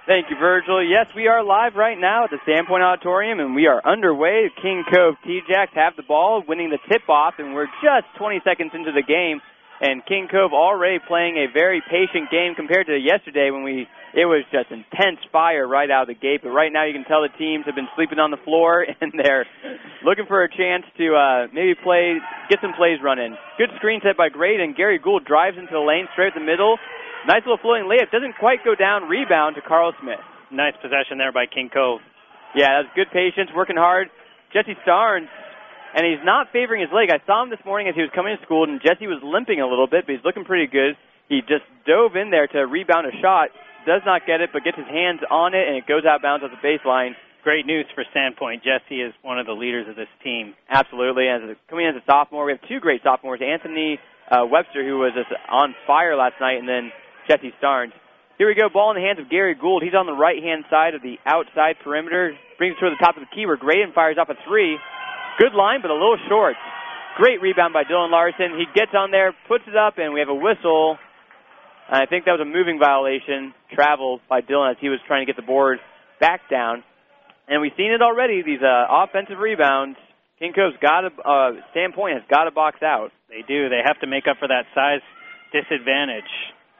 Thank you, Virgil. Yes, we are live right now at the Sandpoint Auditorium, and we are underway. King Cove T-Jacks have the ball, winning the tip-off, and we're just 20 seconds into the game. And King Cove already playing a very patient game compared to yesterday when it was just intense fire right out of the gate. But right now you can tell the teams have been sleeping on the floor, and they're looking for a chance to maybe get some plays run in. Good screen set by Grade, and Gary Gould drives into the lane straight at the middle. Nice little floating layup. Doesn't quite go down. Rebound to Carl Smith. Nice possession there by King Cove. Yeah, that's good patience, working hard. Jesse Starnes, and he's not favoring his leg. I saw him this morning as he was coming to school, and Jesse was limping a little bit, but he's looking pretty good. He just dove in there to rebound a shot. Does not get it, but gets his hands on it, and it goes out of bounds at the baseline. Great news for Sandpoint. Jesse is one of the leaders of this team. Absolutely. Coming in as a sophomore, we have two great sophomores. Anthony Webster, who was just on fire last night, and then Jesse Starnes. Here we go, ball in the hands of Gary Gould. He's on the right-hand side of the outside perimeter. Brings it toward the top of the key where Graydon fires off a three. Good line, but a little short. Great rebound by Dylan Larson. He gets on there, puts it up, and we have a whistle. And I think that was a moving violation, travel by Dylan as he was trying to get the board back down. And we've seen it already, these offensive rebounds. King Cove's Sandpoint has got to box out. They do. They have to make up for that size disadvantage.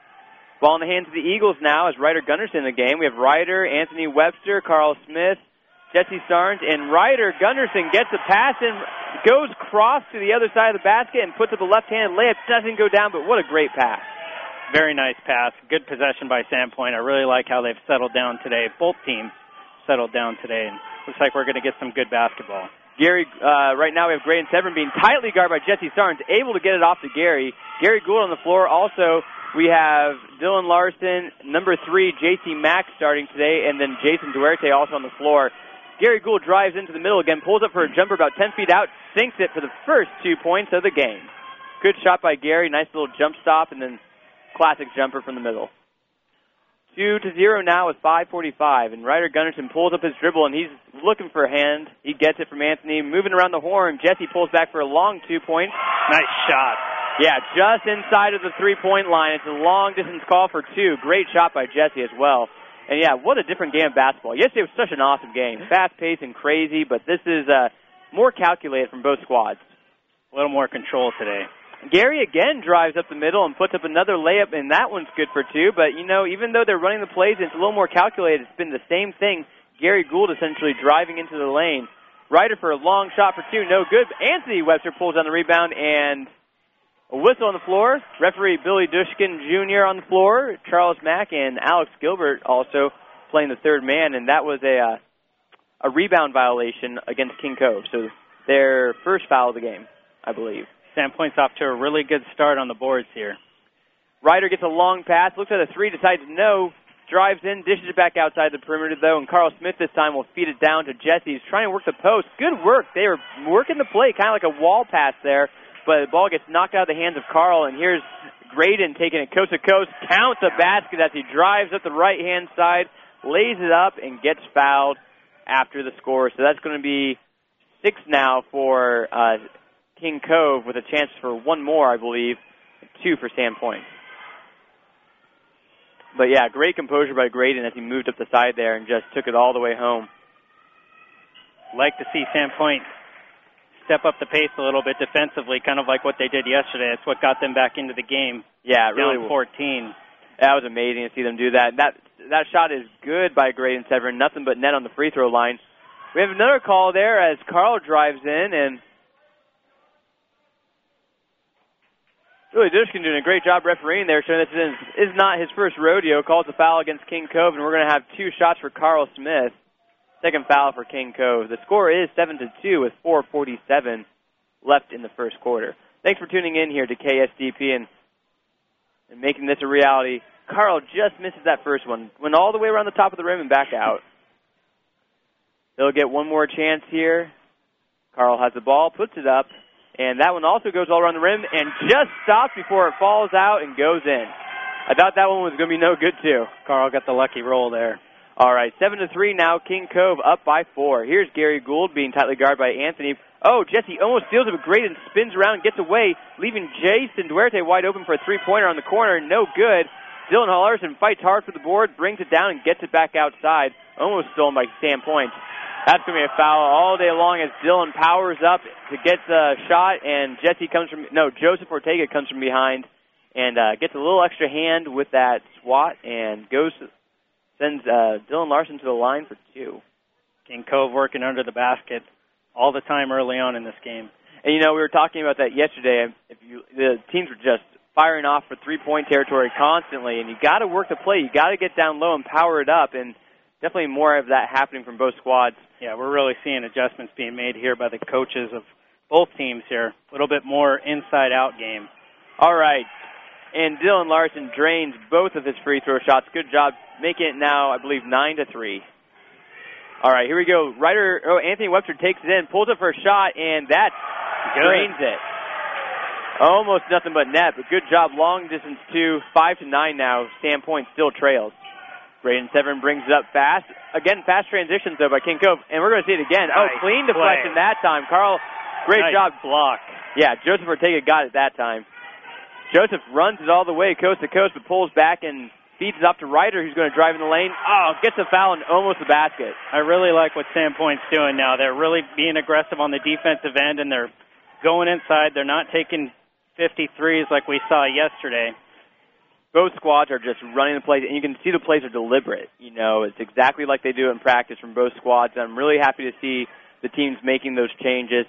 Ball in the hands of the Eagles now as Ryder Gunderson in the game. We have Ryder, Anthony Webster, Carl Smith, Jesse Starnes, and Ryder Gunderson gets a pass and goes cross to the other side of the basket and puts up a left-handed layup. Doesn't go down, but what a great pass. Very nice pass. Good possession by Sandpoint. I really like how they've settled down today. Both teams settled down today, and looks like we're going to get some good basketball. Gary, right now we have Graydon Severn being tightly guarded by Jesse Starnes, able to get it off to Gary. Gary Gould on the floor. Also, we have Dylan Larson, number 3, J.C. Mack starting today, and then Jason Duarte also on the floor. Gary Gould drives into the middle again, pulls up for a jumper about 10 feet out, sinks it for the first 2 points of the game. Good shot by Gary, nice little jump stop, and then classic jumper from the middle. 2-0 now with 5:45, and Ryder Gunderson pulls up his dribble, and he's looking for a hand. He gets it from Anthony, moving around the horn. Jesse pulls back for a long 2 points. Nice shot. Yeah, just inside of the three-point line. It's a long-distance call for 2. Great shot by Jesse as well. And, yeah, what a different game of basketball. Yesterday was such an awesome game. Fast-paced and crazy, but this is more calculated from both squads. A little more control today. Gary again drives up the middle and puts up another layup, and that one's good for 2. But, you know, even though they're running the plays, it's a little more calculated. It's been the same thing. Gary Gould essentially driving into the lane. Ryder for a long shot for 2, no good. Anthony Webster pulls on the rebound, and a whistle on the floor. Referee Billy Dushkin Jr. on the floor. Charles Mack and Alex Gilbert also playing the third man, and that was a rebound violation against King Cove. So their first foul of the game, I believe. Sandpoint's off to a really good start on the boards here. Ryder gets a long pass, looks at a 3, decides no, drives in, dishes it back outside the perimeter, though, and Carl Smith this time will feed it down to Jesse. He's trying to work the post. Good work. They were working the play, kind of like a wall pass there, but the ball gets knocked out of the hands of Carl, and here's Graydon taking it coast to coast, counts a basket as he drives up the right-hand side, lays it up, and gets fouled after the score. So that's going to be 6 now for King Cove with a chance for 1 more, I believe, 2 for Sandpoint. But, yeah, great composure by Graydon as he moved up the side there and just took it all the way home. Like to see Sandpoint step up the pace a little bit defensively, kind of like what they did yesterday. That's what got them back into the game. Yeah, it really down 14. That was amazing to see them do that. That shot is good by Graydon Severn. Nothing but net on the free throw line. We have another call there as Carl drives in, and Billy Dushkin doing a great job refereeing there, showing this is not his first rodeo. Calls a foul against King Cove, and we're going to have 2 shots for Carl Smith. Second foul for King Cove. The score is 7-2 with 4:47 left in the first quarter. Thanks for tuning in here to KSDP and making this a reality. Carl just misses that first one. Went all the way around the top of the rim and back out. They'll get 1 more chance here. Carl has the ball, puts it up, and that one also goes all around the rim and just stops before it falls out and goes in. I thought that one was going to be no good, too. Carl got the lucky roll there. All right, 7-3 now. King Cove up by 4. Here's Gary Gould being tightly guarded by Anthony. Oh, Jesse almost steals it, but Graydon spins around and gets away, leaving Jason Duarte wide open for a 3-pointer on the corner. No good. Dylan Larson fights hard for the board, brings it down, and gets it back outside. Almost stolen by Sandpoint. That's going to be a foul all day long as Dylan powers up to get the shot, and Joseph Ortega comes from behind and gets a little extra hand with that swat and sends Dylan Larson to the line for 2. King Cove working under the basket all the time early on in this game. And, we were talking about that yesterday. The teams were just firing off for three-point territory constantly, and you got to work the play. You got to get down low and power it up, and definitely more of that happening from both squads. Yeah, we're really seeing adjustments being made here by the coaches of both teams here. A little bit more inside-out game. All right. And Dylan Larson drains both of his free throw shots. Good job making it now, I believe, 9-3. All right, here we go. Anthony Webster takes it in, pulls it for a shot, and that drains it. Almost nothing but net, but good job. Long distance 2, 5-9 now. Sandpoint still trails. Braden Severin brings it up fast. Again, fast transitions, though, by King Cove. And we're going to see it again. Nice clean deflection that time. Carl, great job. Block. Yeah, Joseph Ortega got it that time. Joseph runs it all the way coast to coast, but pulls back and feeds it off to Ryder, who's going to drive in the lane. Gets a foul and almost the basket. I really like what Sandpoint's doing now. They're really being aggressive on the defensive end, and they're going inside. They're not taking 53s like we saw yesterday. Both squads are just running the plays, and you can see the plays are deliberate. It's exactly like they do in practice from both squads. I'm really happy to see the teams making those changes.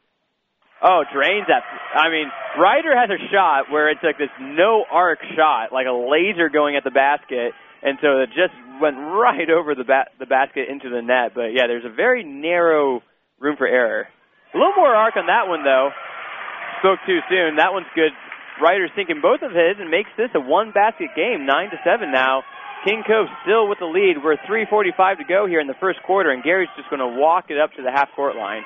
Drains that. Ryder has a shot where it's like this no-arc shot, like a laser going at the basket, and so it just went right over the basket into the net. But, yeah, there's a very narrow room for error. A little more arc on that one, though. Spoke too soon. That one's good. Ryder's sinking both of his and makes this a one-basket game, 9-7 now. King Cove still with the lead. We're 3:45 to go here in the first quarter, and Gary's just going to walk it up to the half-court line.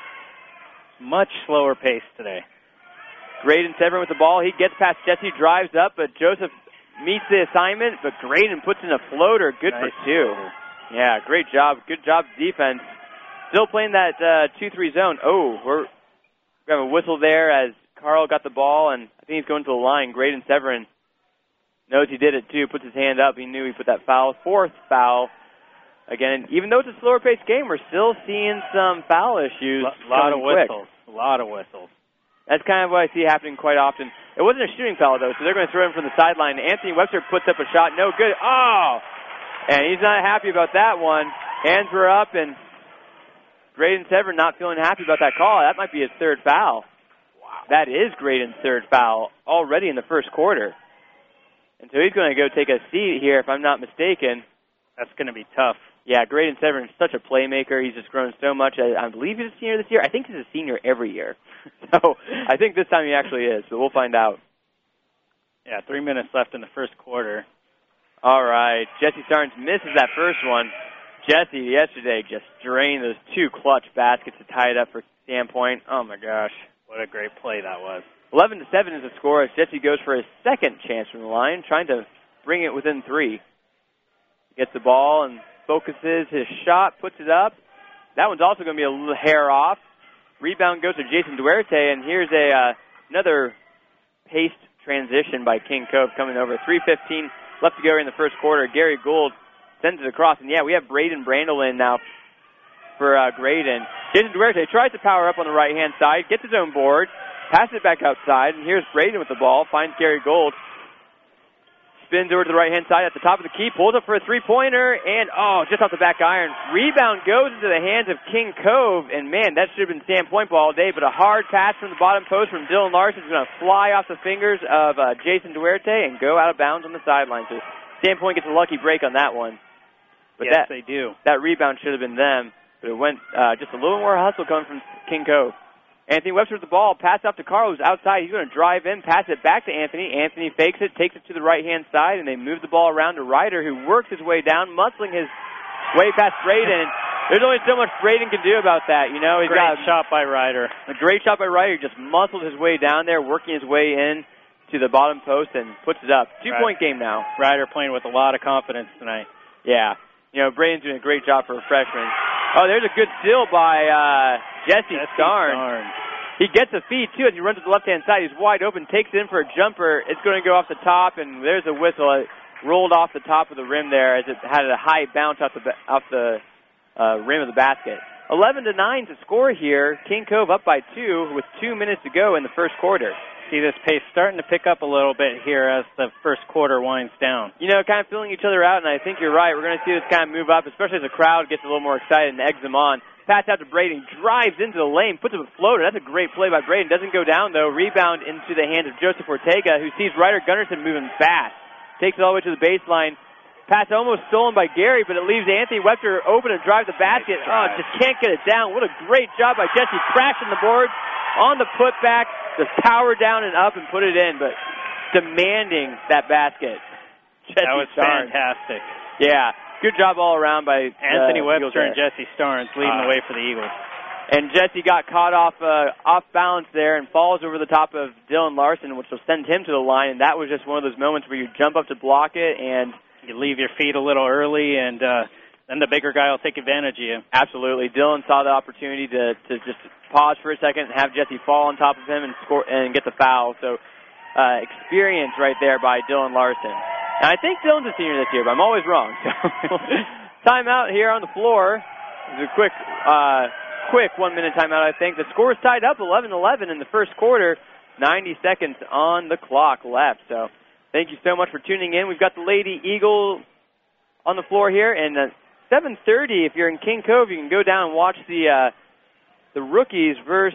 Much slower pace today. Graydon Severin with the ball. He gets past Jesse, drives up, but Joseph meets the assignment, but Graydon puts in a floater. Good nice for 2. Floater. Yeah, great job. Good job defense. Still playing that 2-3 zone. We're going to have a whistle there as Carl got the ball, and I think he's going to the line. Graydon Severin knows he did it, too. Puts his hand up. He knew he put that foul. 4th foul. Again, even though it's a slower-paced game, we're still seeing some foul issues. A lot of whistles. That's kind of what I see happening quite often. It wasn't a shooting foul, though, so they're going to throw him from the sideline. Anthony Webster puts up a shot. No good. And he's not happy about that one. Hands were up, and Graydon Severin not feeling happy about that call. That might be his 3rd foul. Wow. That is Graydon's 3rd foul already in the first quarter. And so he's going to go take a seat here, if I'm not mistaken. That's going to be tough. Yeah, Graydon Severin is such a playmaker. He's just grown so much. I believe he's a senior this year. I think he's a senior every year. So I think this time he actually is, but we'll find out. Yeah, 3 minutes left in the first quarter. All right, Jesse Starnes misses that first one. Jesse, yesterday, just drained those 2 clutch baskets to tie it up for Sandpoint. Oh, my gosh. What a great play that was. 11-7 is the score as Jesse goes for his 2nd chance from the line, trying to bring it within 3. Gets the ball and focuses his shot, puts it up. That one's also going to be a little hair off. Rebound goes to Jason Duarte, and here's another paced transition by King Cove coming over. 3:15 left to go in the first quarter. Gary Gould sends it across, and, yeah, we have Braden Brandel in now for Graydon. Jason Duarte tries to power up on the right-hand side, gets his own board, passes it back outside, and here's Braden with the ball, finds Gary Gould. Spins over to the right-hand side at the top of the key, pulls up for a three-pointer, and, just off the back iron. Rebound goes into the hands of King Cove, and, man, that should have been Sandpoint ball all day, but a hard pass from the bottom post from Dylan Larson is going to fly off the fingers of Jason Duarte and go out of bounds on the sideline. So Sandpoint gets a lucky break on that one. But yes, they do. That rebound should have been them, but it went just a little more hustle coming from King Cove. Anthony Webster with the ball, pass off to Carl, who's outside. He's going to drive in, pass it back to Anthony. Anthony fakes it, takes it to the right-hand side, and they move the ball around to Ryder, who works his way down, muscling his way past Braden. There's only so much Braden can do about that, you know. He's great got shot by Ryder. A great shot by Ryder. He just muscled his way down there, working his way in to the bottom post and puts it up. 2-point game now. Ryder playing with a lot of confidence tonight. Yeah. You know, Braden's doing a great job for a freshman. There's a good steal by Jesse Starnes. He gets a feed, too, as he runs to the left-hand side. He's wide open, takes it in for a jumper. It's going to go off the top, and there's a whistle. rolled off the top of the rim there as it had a high bounce off the rim of the basket. 11-9 to score here. King Cove up by 2 with 2 minutes to go in the first quarter. See this pace starting to pick up a little bit here as the first quarter winds down. You know, kind of filling each other out, and I think you're right. We're going to see this kind of move up, especially as the crowd gets a little more excited and eggs them on. Pass out to Braden, drives into the lane, puts up a floater. That's a great play by Braden. Doesn't go down, though. Rebound into the hands of Joseph Ortega, who sees Ryder Gunnarsson moving fast. Takes it all the way to the baseline. Pass almost stolen by Gary, but it leaves Anthony Webster open to drive the basket. Oh, just can't get it down. What a great job by Jesse, crashing the board on the putback. Just power down and up and put it in, but demanding that basket. Jesse that was Starnes. Fantastic. Yeah, good job all around by Anthony Webster and Jesse Starnes leading the way for the Eagles. And Jesse got caught off balance there and falls over the top of Dylan Larson, which will send him to the line. And that was just one of those moments where you jump up to block it and you leave your feet a little early, and then the bigger guy will take advantage of you. Absolutely. Dylan saw the opportunity to just pause for a second and have Jesse fall on top of him and score and get the foul. So experience right there by Dylan Larson. And I think Dylan's a senior this year, but I'm always wrong. So timeout here on the floor. It's a quick 1-minute timeout, I think. The score is tied up 11-11 in the first quarter. 90 seconds on the clock left. So thank you so much for tuning in. We've got the Lady Eagle on the floor here, and 7:30. If you're in King Cove, you can go down and watch the rookies versus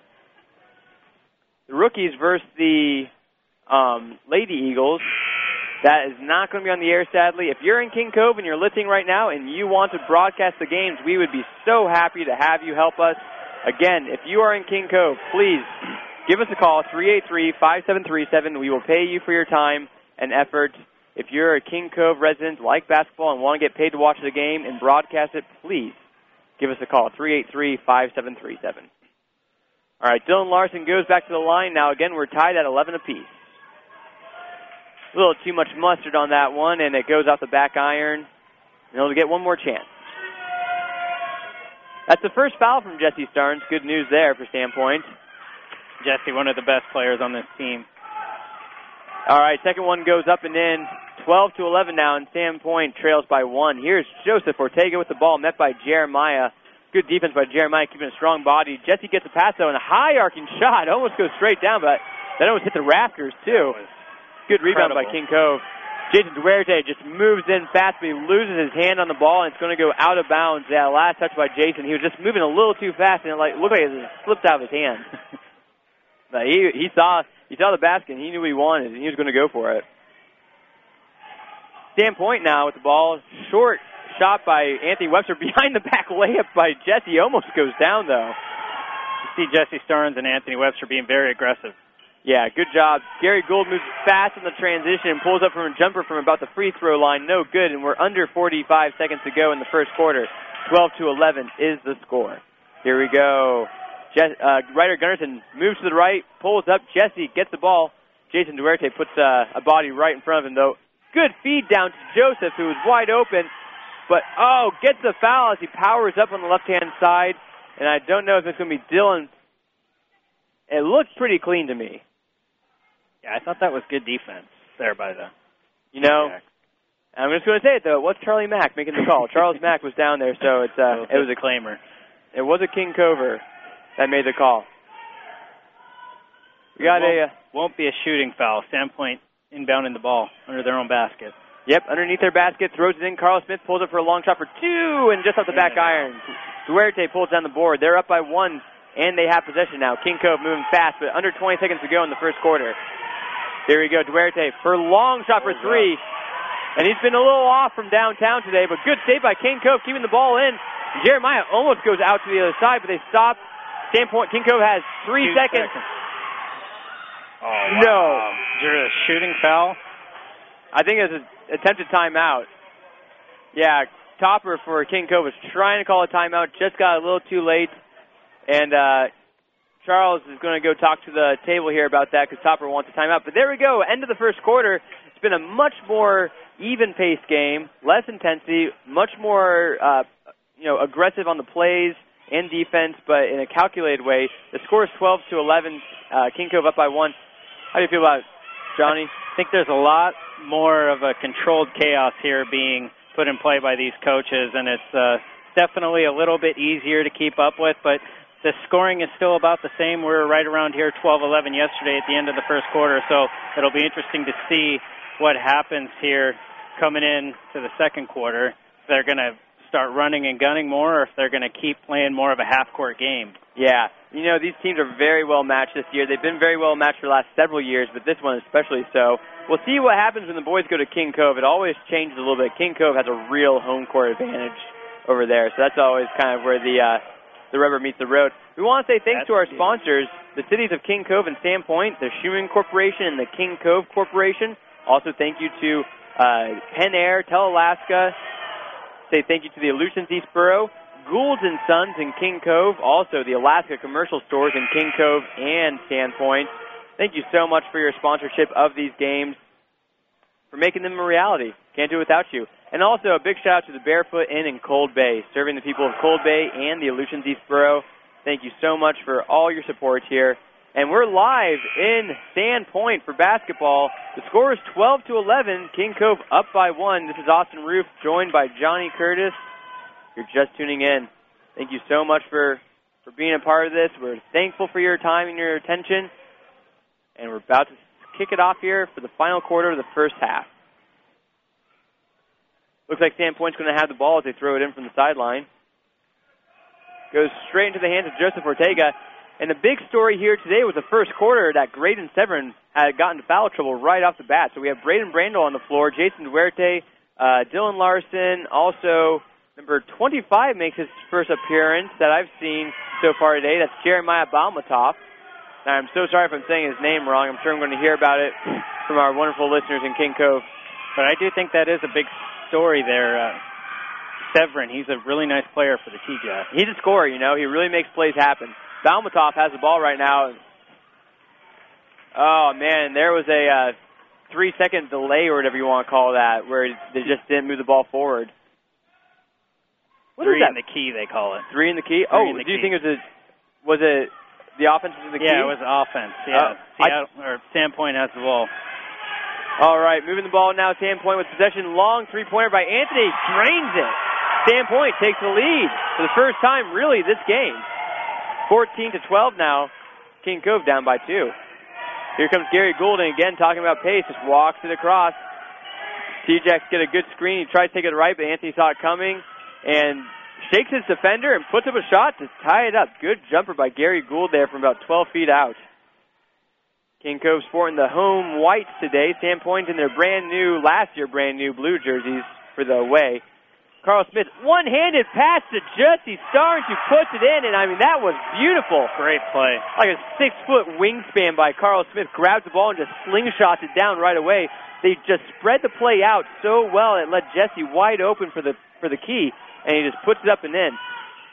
the Lady Eagles. That is not going to be on the air, sadly. If you're in King Cove and you're listening right now and you want to broadcast the games, we would be so happy to have you help us. Again, if you are in King Cove, please give us a call, 383-5737. We will pay you for your time and effort. If you're a King Cove resident, like basketball, and want to get paid to watch the game and broadcast it, please give us a call, 383-5737. All right, Dylan Larson goes back to the line now. Again, we're tied at 11 apiece. A little too much mustard on that one, and it goes off the back iron. And he'll get one more chance. That's the first foul from Jesse Starnes. Good news there for Sandpoint. Jesse, one of the best players on this team. All right, second one goes up and in. 12-11 now, and Sandpoint trails by 1. Here's Joseph Ortega with the ball, met by Jeremiah. Good defense by Jeremiah, keeping a strong body. Jesse gets a pass, though, and a high arcing shot. Almost goes straight down, but that almost hit the rafters, too. Good rebound by King Cove. Jason Duarte just moves in fast, but he loses his hand on the ball, and it's going to go out of bounds. Yeah, last touch by Jason. He was just moving a little too fast, and it looked like it slipped out of his hand. But he saw the basket, and he knew what he wanted, and he was going to go for it. Sandpoint now with the ball. Short shot by Anthony Webster. Behind the back layup by Jesse. Almost goes down, though. You see Jesse Starnes and Anthony Webster being very aggressive. Yeah, good job. Gary Gould moves fast in the transition and pulls up from a jumper from about the free throw line. No good, and we're under 45 seconds to go in the first quarter. 12-11 is the score. Here we go. Ryder Gunnarsson moves to the right, pulls up. Jesse gets the ball. Jason Duarte puts a body right in front of him, though. Good feed down to Joseph, who was wide open. But, gets the foul as he powers up on the left-hand side. And I don't know if it's going to be Dylan. It looks pretty clean to me. Yeah, I thought that was good defense there by the... I'm just going to say it, though. It was Charlie Mack making the call. Charles Mack was down there, so it was a claimer. It was a King Cover that made the call. We got won't be a shooting foul. Sandpoint inbounding the ball under their own basket. Yep, underneath their basket, throws it in. Carl Smith pulls it for a long shot for 2, and just off the back iron. Duarte pulls down the board. They're up by 1, and they have possession now. King Cove moving fast, but under 20 seconds to go in the first quarter. There we go, Duarte for a long shot for 3. And he's been a little off from downtown today, but good save by King Cove, keeping the ball in. Jeremiah almost goes out to the other side, but they stop. Sandpoint, King Cove has 3 seconds. Oh, wow. No. Is there a shooting foul? I think it's an attempted timeout. Yeah, Topper for King Cove was trying to call a timeout, just got a little too late. And Charles is going to go talk to the table here about that because Topper wants a timeout. But there we go, end of the first quarter. It's been a much more even-paced game, less intensity, much more aggressive on the plays and defense, but in a calculated way. The score is 12-11. King Cove up by 1. How do you feel about Johnny? I think there's a lot more of a controlled chaos here being put in play by these coaches, and it's definitely a little bit easier to keep up with, but the scoring is still about the same. We're right around here, 12-11 yesterday at the end of the first quarter, so it'll be interesting to see what happens here coming in to the second quarter. If they're going to start running and gunning more, or if they're going to keep playing more of a half-court game. Yeah. You know, these teams are very well matched this year. They've been very well matched for the last several years, but this one especially so. We'll see what happens when the boys go to King Cove. It always changes a little bit. King Cove has a real home court advantage over there, so that's always kind of where the rubber meets the road. We want to say thanks to our sponsors, the cities of King Cove and Sandpoint, the Schumann Corporation, and the King Cove Corporation. Also, thank you to Penn Air, Tel-Alaska. Say thank you to the Aleutians East Borough, Goulds & Sons in King Cove, also the Alaska Commercial Stores in King Cove and Sandpoint. Thank you so much for your sponsorship of these games, for making them a reality. Can't do it without you. And also a big shout out to the Barefoot Inn in Cold Bay, serving the people of Cold Bay and the Aleutians East Borough. Thank you so much for all your support here. And we're live in Sandpoint for basketball. The score is 12-11. King Cove up by 1. This is Austin Roof, joined by Johnny Curtis. You're just tuning in. Thank you so much for being a part of this. We're thankful for your time and your attention. And we're about to kick it off here for the final quarter of the first half. Looks like Sandpoint's going to have the ball as they throw it in from the sideline. Goes straight into the hands of Joseph Ortega. And the big story here today was the first quarter that Graydon Severn had gotten into foul trouble right off the bat. So we have Braden Brandel on the floor, Jason Duerte, Dylan Larson, also number 25 makes his first appearance that I've seen so far today. That's Jeremiah Balmatov. Now, I'm so sorry if I'm saying his name wrong. I'm sure I'm going to hear about it from our wonderful listeners in King Cove. But I do think that is a big story there. Severin, he's a really nice player for the T-Jazz. He's a scorer, you know. He really makes plays happen. Balmatov has the ball right now. Oh, man, there was a 3-second delay or whatever you want to call that, where they just didn't move the ball forward. What is that? 3 in the key, they call it. 3 in the key? Oh, do you think it was it the offense in the key? Yeah, it was offense. Yeah, Sandpoint has the ball. All right, moving the ball now. Sandpoint with possession. Long three-pointer by Anthony. Drains it. Sandpoint takes the lead for the first time, really, this game. 14-12 now. King Cove down by 2. Here comes Gary Goulden again talking about pace. Just walks it across. T-Jacks get a good screen. He tries to take it right, but Anthony saw it coming and shakes his defender and puts up a shot to tie it up. Good jumper by Gary Gould there from about 12 feet out. King Cove sporting the home whites today. Sandpoint in their last year brand new blue jerseys for the away. Carl Smith, one-handed pass to Jesse Starnes, who puts it in, and I mean, that was beautiful. Great play. Like a 6-foot wingspan by Carl Smith, grabs the ball and just slingshots it down right away. They just spread the play out so well it let Jesse wide open for the key, and he just puts it up and in.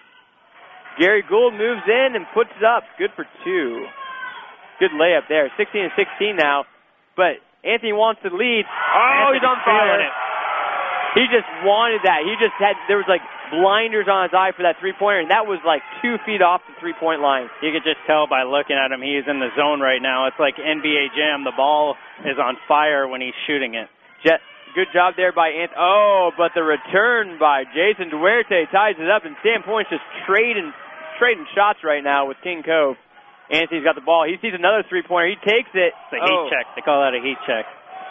Gary Gould moves in and puts it up. Good for 2. Good layup there. 16-16 now, but Anthony wants to lead. Oh, he's on fire. He just wanted that. There was like blinders on his eye for that three-pointer, and that was like 2 feet off the three-point line. You could just tell by looking at him, he's in the zone right now. It's like NBA Jam. The ball is on fire when he's shooting it. Good job there by Anthony. Oh, but the return by Jason Duerte ties it up, and Sandpoint's just trading shots right now with King Cove. Anthony's got the ball. He sees another three-pointer. He takes it. It's a heat check. They call that a heat check.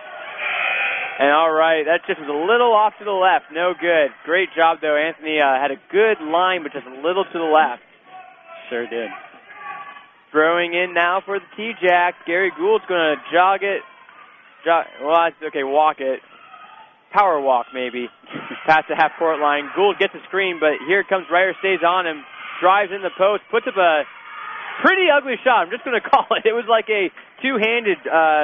And all right, that just was a little off to the left. No good. Great job, though. Anthony had a good line, but just a little to the left. Sure did. Throwing in now for the T-Jacks. Gary Gould's going to jog it. Walk it. Power walk, maybe. Past the half-court line. Gould gets a screen, but here comes Ryder, stays on him. Drives in the post, puts up a pretty ugly shot. I'm just going to call it. It was like a two-handed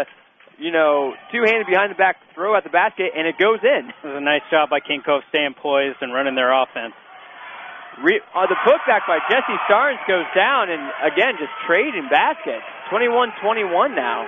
behind the back throw at the basket, and it goes in. It was a nice job by King Cove staying poised and running their offense. The putback by Jesse Starnes goes down, and again, just trading baskets. 21-21 now.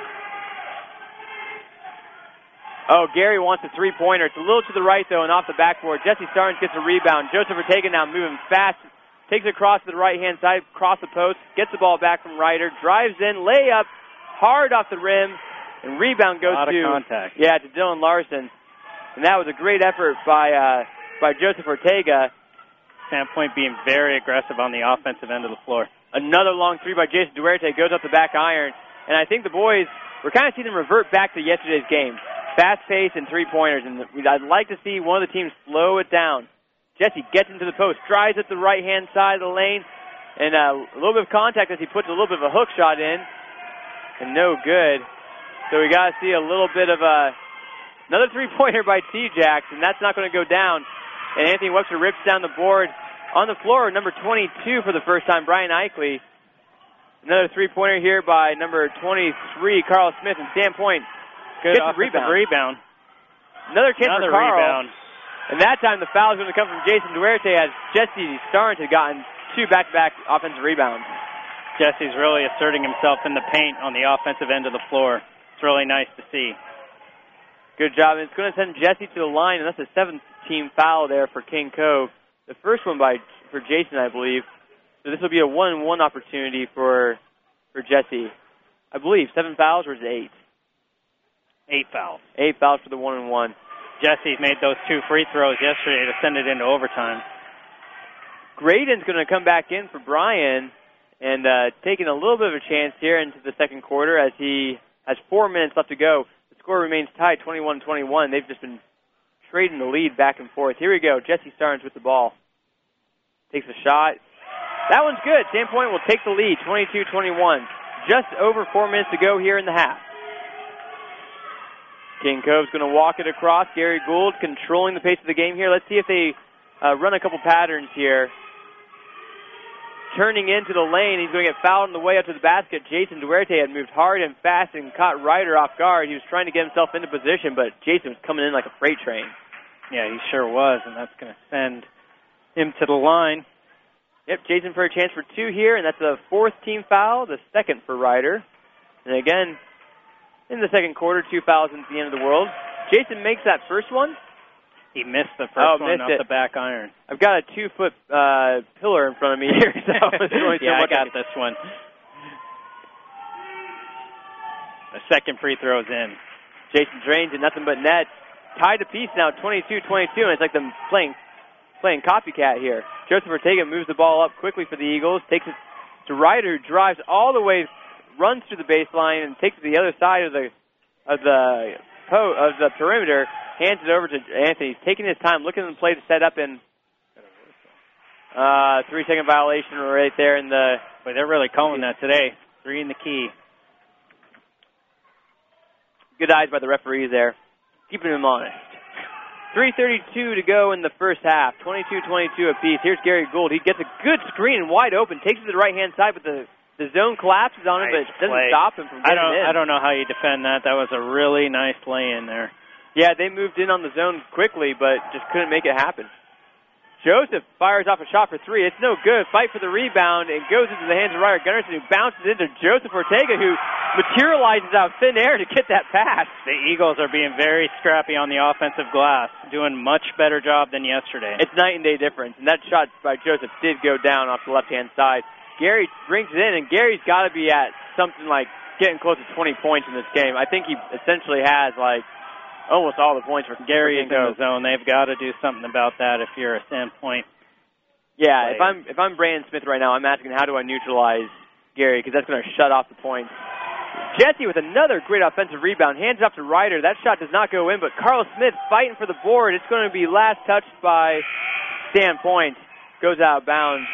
Oh, Gary wants a three-pointer. It's a little to the right, though, and off the backboard. Jesse Starnes gets a rebound. Joseph Ortega now moving fast. Takes it across to the right-hand side, across the post, gets the ball back from Ryder, drives in, layup, hard off the rim. And rebound goes to contact. Yeah, to Dylan Larson. And that was a great effort by Joseph Ortega. Sandpoint being very aggressive on the offensive end of the floor. Another long three by Jason Duarte goes up the back iron. And I think the boys, we're kind of seeing them revert back to yesterday's game. Fast pace and three-pointers. And I'd like to see one of the teams slow it down. Jesse gets into the post, drives at the right-hand side of the lane. And a little bit of contact as he puts a little bit of a hook shot in. And no good. So we got to see a little bit of another three-pointer by T-Jacks. And that's not going to go down. And Anthony Webster rips down the board. On the floor, number 22 for the first time, Brian Eichley. Another three-pointer here by number 23, Carl Smith. And Sandpoint gets a rebound. Another chance for Carl. Rebound. And that time the foul is going to come from Jason Duarte as Jesse Starnes had gotten 2 back-to-back offensive rebounds. Jesse's really asserting himself in the paint on the offensive end of the floor. It's really nice to see. Good job. And it's going to send Jesse to the line, and that's a 7th-team foul there for King Cove. The first one for Jason, I believe. So this will be a 1-on-1 opportunity for Jesse. I believe 7 fouls, or is it 8? 8 fouls. 8 fouls for the 1-on-1. Jesse made those 2 free throws yesterday to send it into overtime. Graydon's going to come back in for Brian and taking a little bit of a chance here into the second quarter as he has 4 minutes left to go. The score remains tied 21-21. They've just been trading the lead back and forth. Here we go. Jesse Starnes with the ball. Takes a shot. That one's good. Sandpoint will take the lead, 22-21. Just over 4 minutes to go here in the half. King Cove's going to walk it across. Gary Gould controlling the pace of the game here. Let's see if they run a couple patterns here. Turning into the lane. He's going to get fouled on the way up to the basket. Jason Duarte had moved hard and fast and caught Ryder off guard. He was trying to get himself into position, but Jason was coming in like a freight train. Yeah, he sure was, and that's going to send him to the line. Yep, Jason for a chance for 2 here, and that's a 4th-team foul, the 2nd for Ryder. And again, in the second quarter, 2 fouls into the end of the world. Jason makes that first one. He missed the first one off the back iron. I've got a 2-foot pillar in front of me here. So yeah, I got this one. The second free throw's in. Jason drains it, nothing but net. Tied to piece now, 22-22, and it's like them playing copycat here. Joseph Ortega moves the ball up quickly for the Eagles, takes it to Ryder, who drives all the way, runs through the baseline, and takes it to the other side of the perimeter. Hands it over to Anthony. He's taking his time, looking at the play to set up in 3-second violation right there in the... Boy, they're really calling that today. 3 in the key. Good eyes by the referees there. Keeping him honest. 3:32 to go in the first half. 22-22 apiece. Here's Gary Gould. He gets a good screen and wide open. Takes it to the right-hand side, but the zone collapses on him, but it doesn't stop him from getting in. I don't know how you defend that. That was a really nice lay-in there. Yeah, they moved in on the zone quickly, but just couldn't make it happen. Joseph fires off a shot for 3. It's no good. Fight for the rebound. It goes into the hands of Ryder Gunnarsson, who bounces into Joseph Ortega, who materializes out thin air to get that pass. The Eagles are being very scrappy on the offensive glass, doing much better job than yesterday. It's night and day difference, and that shot by Joseph did go down off the left-hand side. Gary brings it in, and Gary's got to be at something like getting close to 20 points in this game. I think he essentially has, almost all the points for Gary is in the zone. They've got to do something about that if you're a Sandpoint. Yeah, if I'm Brandon Smith right now, I'm asking how do I neutralize Gary, because that's going to shut off the points. Jesse with another great offensive rebound. Hands it off to Ryder. That shot does not go in, but Carl Smith fighting for the board. It's going to be last touched by Sandpoint. Goes out of bounds.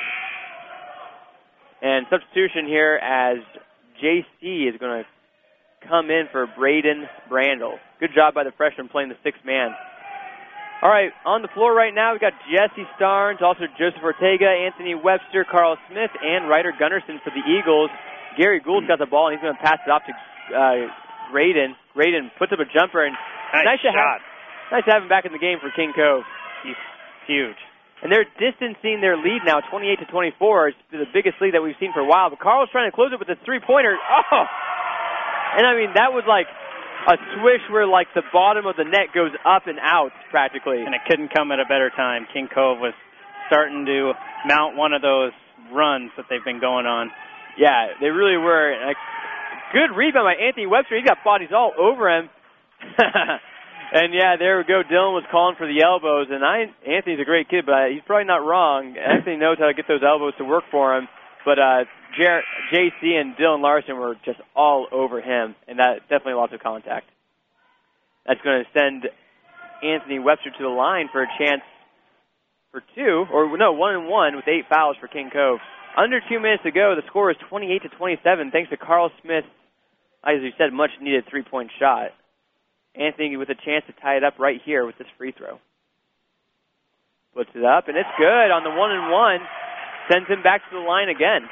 And substitution here as JC is going to come in for Braden Brandel. Good job by the freshman playing the 6th man. All right, on the floor right now, we've got Jesse Starnes, also Joseph Ortega, Anthony Webster, Carl Smith, and Ryder Gunnarsson for the Eagles. Gary Gould's got the ball, and he's going to pass it off to Graydon. Graydon puts up a jumper, and nice to have him back in the game for King Cove. He's huge. And they're distancing their lead now, 28-24. It's the biggest lead that we've seen for a while. But Carl's trying to close it with a 3-pointer. Oh! And, that was like a swish where, the bottom of the net goes up and out, practically. And it couldn't come at a better time. King Cove was starting to mount one of those runs that they've been going on. Yeah, they really were. Good rebound by Anthony Webster. He got bodies all over him. And, yeah, there we go. Dylan was calling for the elbows. And Anthony's a great kid, but he's probably not wrong. Anthony knows how to get those elbows to work for him. But JC and Dylan Larson were just all over him, and that definitely lots of contact. That's going to send Anthony Webster to the line for a chance for 2, or no, 1-and-1 with 8 fouls for King Cove. Under 2 minutes to go, the score is 28-27, thanks to Carl Smith, as you said, much-needed 3-point shot. Anthony with a chance to tie it up right here with this free throw. Puts it up, and it's good on the 1-and-1. Sends him back to the line again.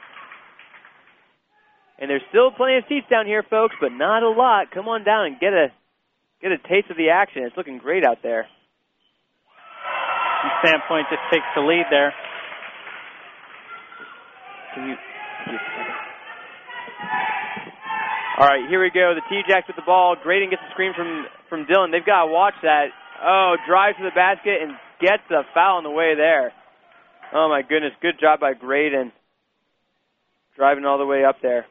And there's still plenty of seats down here, folks, but not a lot. Come on down and get a taste of the action. It's looking great out there. Sandpoint just takes the lead there. All right, here we go. The T-Jacks with the ball. Graydon gets a screen from Dylan. They've got to watch that. Oh, drives to the basket and gets a foul on the way there. Oh, my goodness. Good job by Graydon. Driving all the way up there.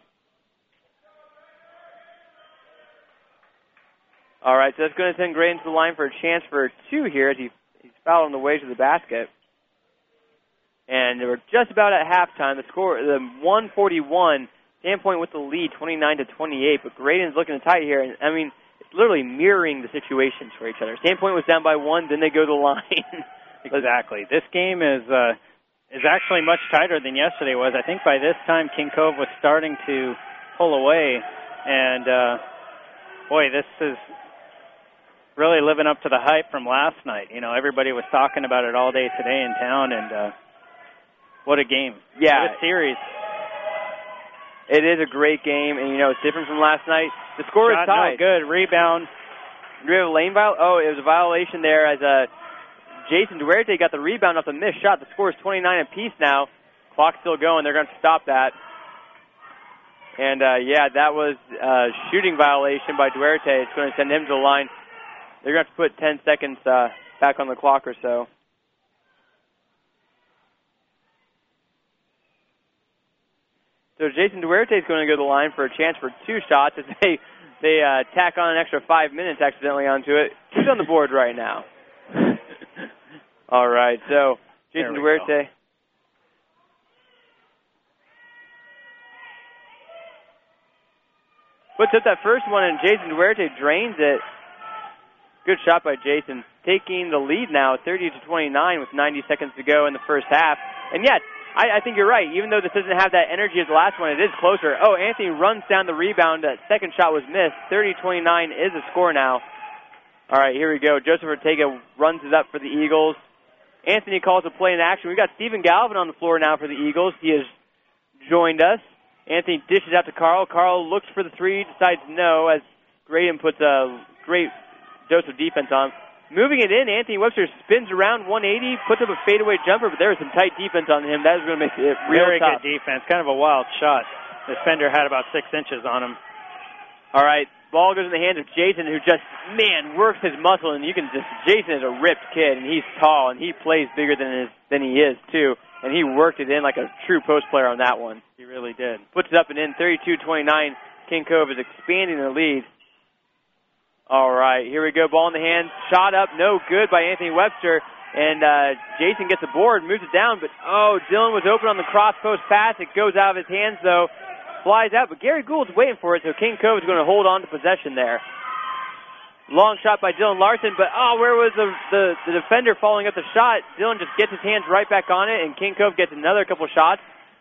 All right, so that's going to send Graydon to the line for a chance for 2 here as he's fouled on the way to the basket. And we're just about at halftime. The score, the 141, Sandpoint with the lead, 29-28. But Graydon's looking to tie here. And, I mean, it's literally mirroring the situations for each other. Sandpoint was down by 1, then they go to the line. Exactly. This game is actually much tighter than yesterday was. I think by this time King Cove was starting to pull away. And, boy, this is really living up to the hype from last night. You know, everybody was talking about it all day today in town, and what a game. Yeah. What a series. It is a great game, and, you know, it's different from last night. The score Shot is tied. No good. Rebound. Do we have a lane violation? Oh, it was a violation there as Jason Duarte got the rebound off the missed shot. The score is 29 apiece now. Clock's still going. They're going to stop that. And, yeah, that was a shooting violation by Duarte. It's going to send him to the line. They're going to have to put 10 seconds back on the clock or so. So Jason Duarte is going to go to the line for a chance for 2 shots as they tack on an extra 5 minutes accidentally onto it. Who's on the board right now? All right, so Jason Duarte. Puts up that first one, and Jason Duarte drains it. Good shot by Jason. Taking the lead now, 30-29 with 90 seconds to go in the first half. And yet, I think you're right. Even though this doesn't have that energy as the last one, it is closer. Oh, Anthony runs down the rebound. That second shot was missed. 30-29 is the score now. All right, here we go. Joseph Ortega runs it up for the Eagles. Anthony calls a play in action. We got Stephen Galvin on the floor now for the Eagles. He has joined us. Anthony dishes out to Carl. Carl looks for the 3, decides no, as Graydon puts a great dose of defense on. Moving it in, Anthony Webster spins around 180, puts up a fadeaway jumper, but there was some tight defense on him. That is going to make it real Very tough. Good defense. Kind of a wild shot. The defender had about 6 inches on him. All right, ball goes in the hands of Jason, who just, works his muscle, and you can just, Jason is a ripped kid, and he's tall, and he plays bigger than he is, too. And he worked it in like a true post player on that one. He really did. Puts it up and in, 32-29. King Cove is expanding their lead. All right, here we go. Ball in the hand. Shot up, no good by Anthony Webster. And Jason gets a board, moves it down. But, Dylan was open on the cross-post pass. It goes out of his hands, though. Flies out, but Gary Gould's waiting for it, so King Cove is going to hold on to possession there. Long shot by Dylan Larson, but, where was the defender following up the shot? Dylan just gets his hands right back on it, and King Cove gets another couple shots.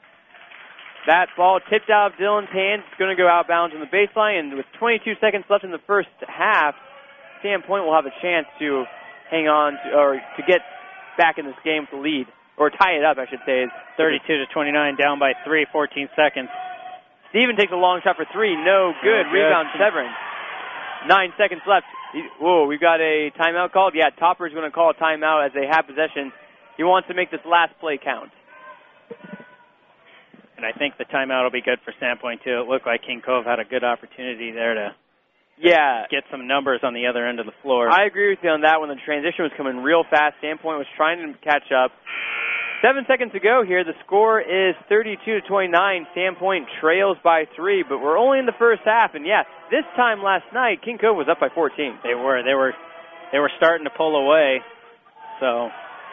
That ball tipped out of Dylan's hands. It's going to go out of bounds on the baseline, and with 22 seconds left in the first half, Sandpoint will have a chance to hang on to get back in this game with the lead, or tie it up, I should say. 32-29, down by 3, 14 seconds. Steven takes a long shot for 3. No good. Rebound, Severin. 9 seconds left. We've got a timeout called. Yeah, Topper's going to call a timeout as they have possession. He wants to make this last play count. And I think the timeout will be good for Sandpoint, too. It looked like King Cove had a good opportunity there to get some numbers on the other end of the floor. I agree with you on that one. The transition was coming real fast. Sandpoint was trying to catch up. 7 seconds to go here. The score is 32-29. Sandpoint trails by 3, but we're only in the first half. And yeah, this time last night, King Cove was up by 14. They were starting to pull away. So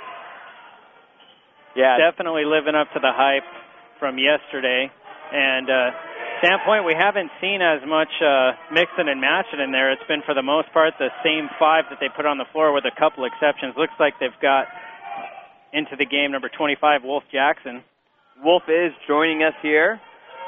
yeah, definitely living up to the hype from yesterday. And Sandpoint, we haven't seen as much mixing and matching in there. It's been, for the most part, the same 5 that they put on the floor with a couple exceptions. Looks like they've got into the game number 25, Wolf Jackson. Wolf is joining us here.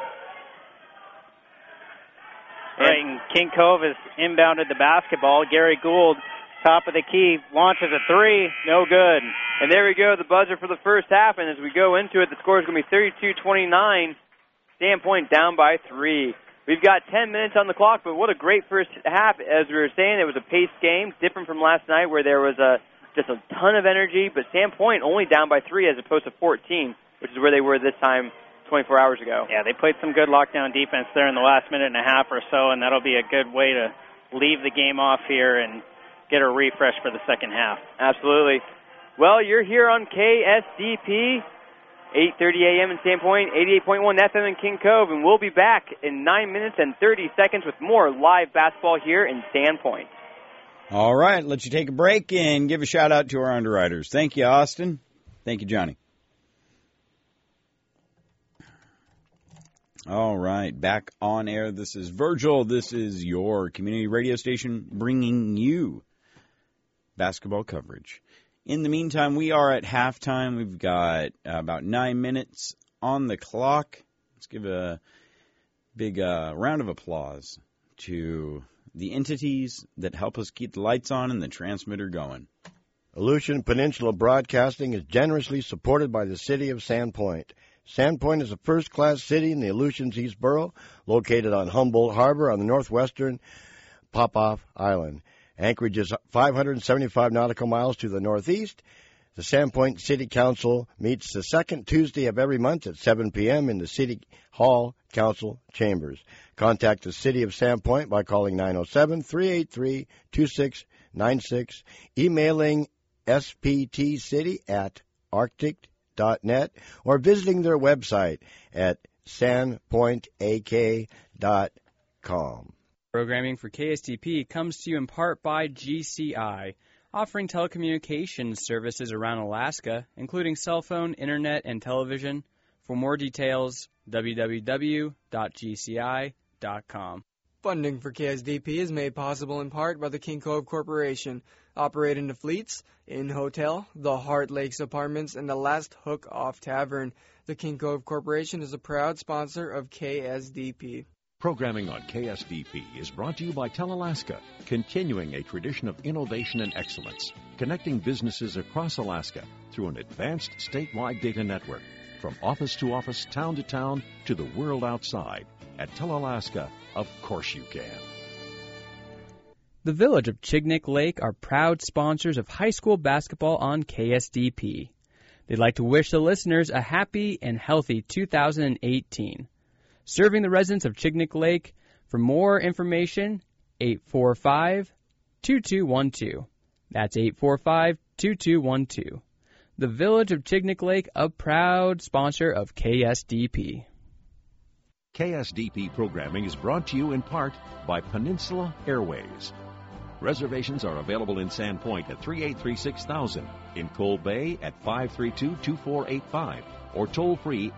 And King Cove has inbounded the basketball. Gary Gould, top of the key, launches a 3. No good. And there we go, the buzzer for the first half. And as we go into it, the score is going to be 32-29. Sandpoint down by 3. We've got 10 minutes on the clock, but what a great first half. As we were saying, it was a paced game, different from last night where there was just a ton of energy, but Sandpoint only down by 3 as opposed to 14, which is where they were this time 24 hours ago. Yeah, they played some good lockdown defense there in the last minute and a half or so, and that'll be a good way to leave the game off here and get a refresh for the second half. Absolutely. Well, you're here on KSDP, 8:30 a.m. in Sandpoint, 88.1 FM in King Cove, and we'll be back in 9 minutes and 30 seconds with more live basketball here in Sandpoint. All right, let you take a break and give a shout-out to our underwriters. Thank you, Austin. Thank you, Johnny. All right, back on air. This is Virgil. This is your community radio station bringing you basketball coverage. In the meantime, we are at halftime. We've got about 9 minutes on the clock. Let's give a big round of applause to the entities that help us keep the lights on and the transmitter going. Aleutian Peninsula Broadcasting is generously supported by the City of Sandpoint. Sandpoint is a first-class city in the Aleutians East Borough, located on Humboldt Harbor on the northwestern Popoff Island. Anchorage is 575 nautical miles to the northeast. The Sandpoint City Council meets the second Tuesday of every month at 7 p.m. in the City Hall Council Chambers. Contact the City of Sandpoint by calling 907-383-2696, emailing sptcity@arctic.net, or visiting their website at sandpointak.com. Programming for KSTP comes to you in part by GCI, offering telecommunications services around Alaska, including cell phone, internet, and television. For more details, www.gci.com. Funding for KSDP is made possible in part by the King Cove Corporation, operating the Fleets, Inn Hotel, the Heart Lakes Apartments, and the Last Hook Off Tavern. The King Cove Corporation is a proud sponsor of KSDP. Programming on KSDP is brought to you by Telalaska, continuing a tradition of innovation and excellence, connecting businesses across Alaska through an advanced statewide data network, from office to office, town to town, to the world outside. At Telalaska, of course you can. The Village of Chignik Lake are proud sponsors of high school basketball on KSDP. They'd like to wish the listeners a happy and healthy 2018. Serving the residents of Chignik Lake. For more information, 845-2212. That's 845-2212. The Village of Chignik Lake, a proud sponsor of KSDP. KSDP programming is brought to you in part by Peninsula Airways. Reservations are available in Sandpoint at 383-6000, in Coal Bay at 532-2485, or toll-free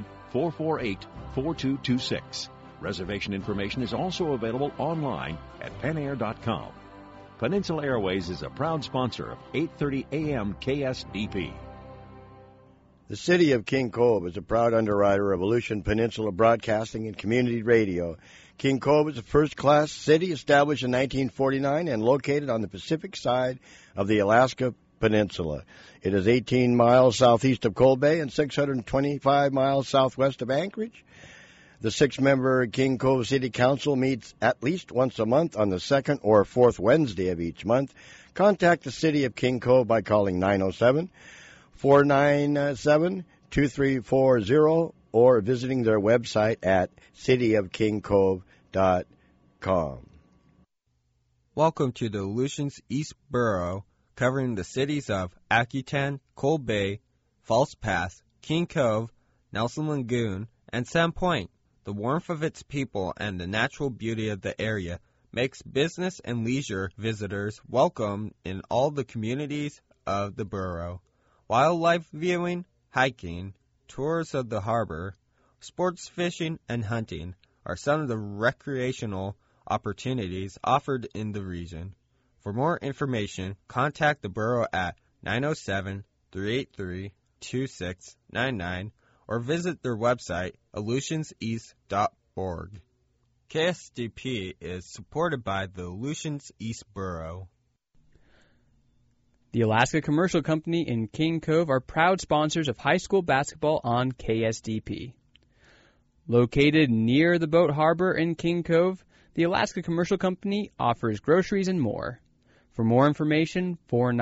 800-448-4226. Reservation information is also available online at penair.com. Peninsula Airways is a proud sponsor of 8:30 a.m. KSDP. The City of King Cove is a proud underwriter of Aleutian Peninsula Broadcasting and Community Radio. King Cove is a first-class city established in 1949 and located on the Pacific side of the Alaska Peninsula. It is 18 miles southeast of Coal Bay and 625 miles southwest of Anchorage. The 6-member King Cove City Council meets at least once a month on the second or fourth Wednesday of each month. Contact the City of King Cove by calling 907-497-2340 or visiting their website at cityofkingcove.com. Welcome to the Aleutians East Borough, covering the cities of Akutan, Coal Bay, False Path, King Cove, Nelson Lagoon, and Sand Point. The warmth of its people and the natural beauty of the area makes business and leisure visitors welcome in all the communities of the borough. Wildlife viewing, hiking, tours of the harbor, sports fishing, and hunting are some of the recreational opportunities offered in the region. For more information, contact the borough at 907-383-2699 or visit their website, aleutianseast.org. KSDP is supported by the Aleutians East Borough. The Alaska Commercial Company in King Cove are proud sponsors of high school basketball on KSDP. Located near the boat harbor in King Cove, the Alaska Commercial Company offers groceries and more. For more information,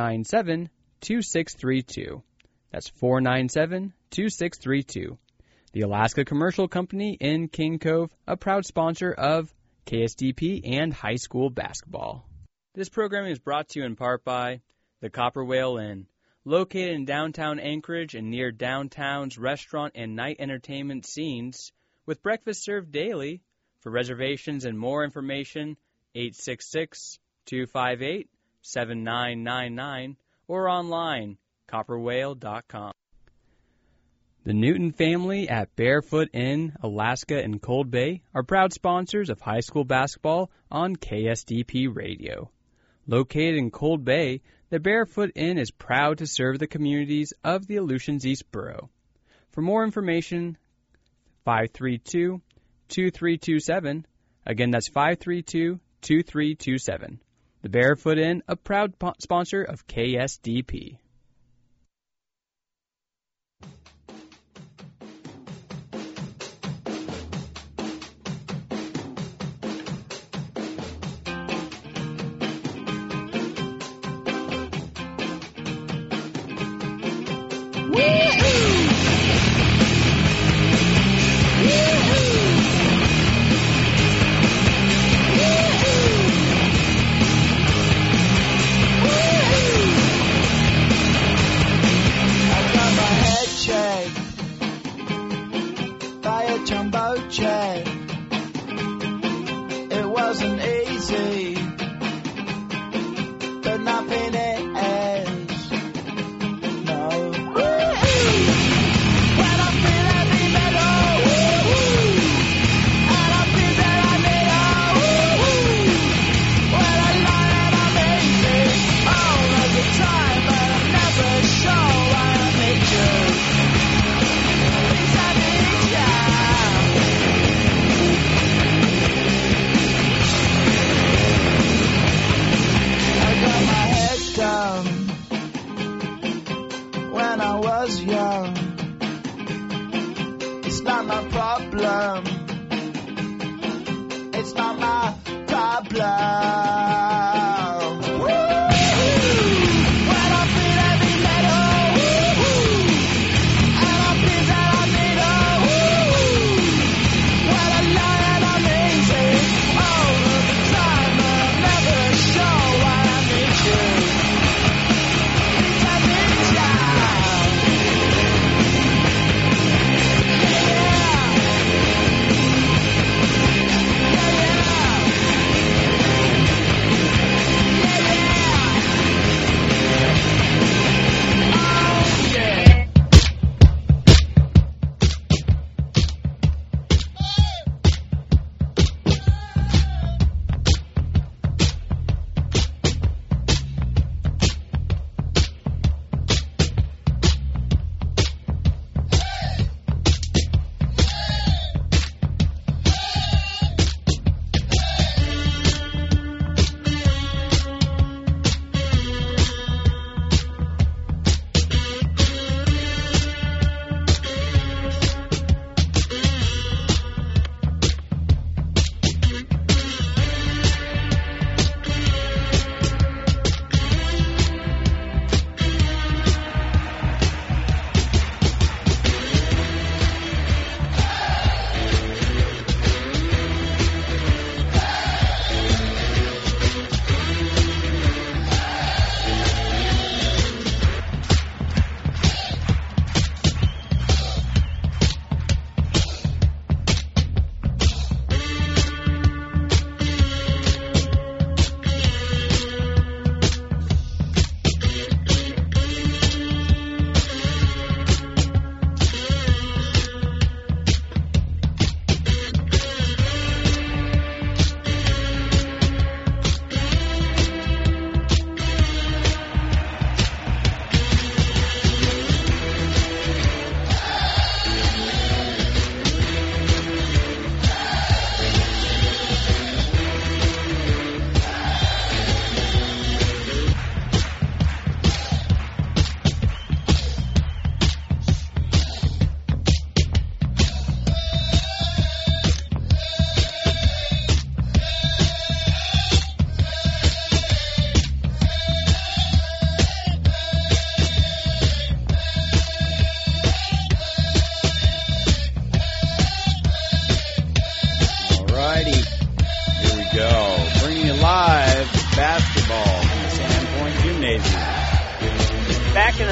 497-2632. That's 497-2632. The Alaska Commercial Company in King Cove, a proud sponsor of KSDP and high school basketball. This programming is brought to you in part by the Copper Whale Inn, located in downtown Anchorage and near downtown's restaurant and night entertainment scenes, with breakfast served daily. For reservations and more information, 866-258-7999 or online, copperwhale.com. The Newton family at Barefoot Inn, Alaska and Cold Bay are proud sponsors of high school basketball on KSDP Radio. Located in Cold Bay, the Barefoot Inn is proud to serve the communities of the Aleutians East Borough. For more information, 532-2327. Again, that's 532-2327. The Barefoot Inn, a proud sponsor of KSDP.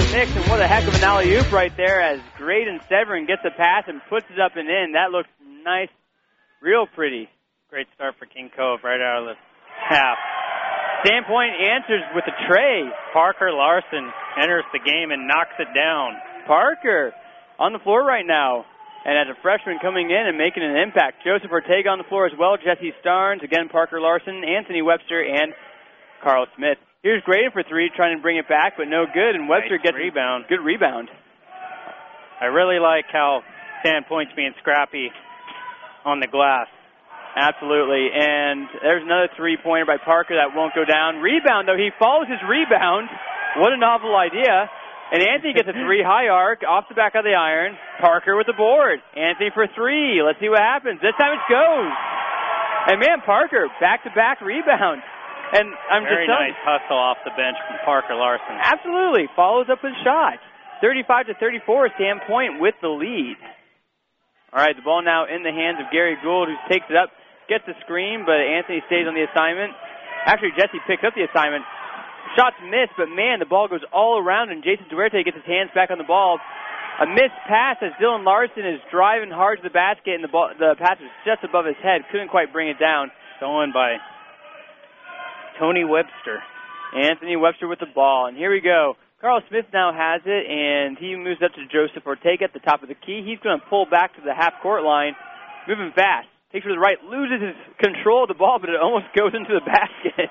mix, and what a heck of an alley-oop right there as Graydon Severin gets a pass and puts it up and in. That looks nice, real pretty. Great start for King Cove right out of the half. Sandpoint answers with a tray. Parker Larson enters the game and knocks it down. Parker on the floor right now. And as a freshman coming in and making an impact. Joseph Ortega on the floor as well. Jesse Starnes, again Parker Larson, Anthony Webster, and Carl Smith. Here's Graydon for three, trying to bring it back, but no good. And Webster gets rebound. Good rebound. I really like how Sandpoint's being scrappy on the glass. Absolutely. And there's another three-pointer by Parker that won't go down. Rebound, though. He follows his rebound. What a novel idea. And Anthony gets a three high arc off the back of the iron. Parker with the board. Anthony for three. Let's see what happens. This time it goes. And, man, Parker, back-to-back rebound. And I'm Very just nice hustle off the bench from Parker Larson. Absolutely. Follows up his shot. 35-34, Sandpoint with the lead. All right, the ball now in the hands of Gary Gould, who takes it up, gets the screen, but Anthony stays on the assignment. Actually, Jesse picks up the assignment. Shots missed, but, man, the ball goes all around, and Jason Duarte gets his hands back on the ball. A missed pass as Dylan Larson is driving hard to the basket, and the pass was just above his head. Couldn't quite bring it down. Stolen by Tony Webster. Anthony Webster with the ball, and here we go. Carl Smith now has it, and he moves up to Joseph Ortega at the top of the key. He's going to pull back to the half-court line, moving fast. Takes it to the right, loses his control of the ball, but it almost goes into the basket.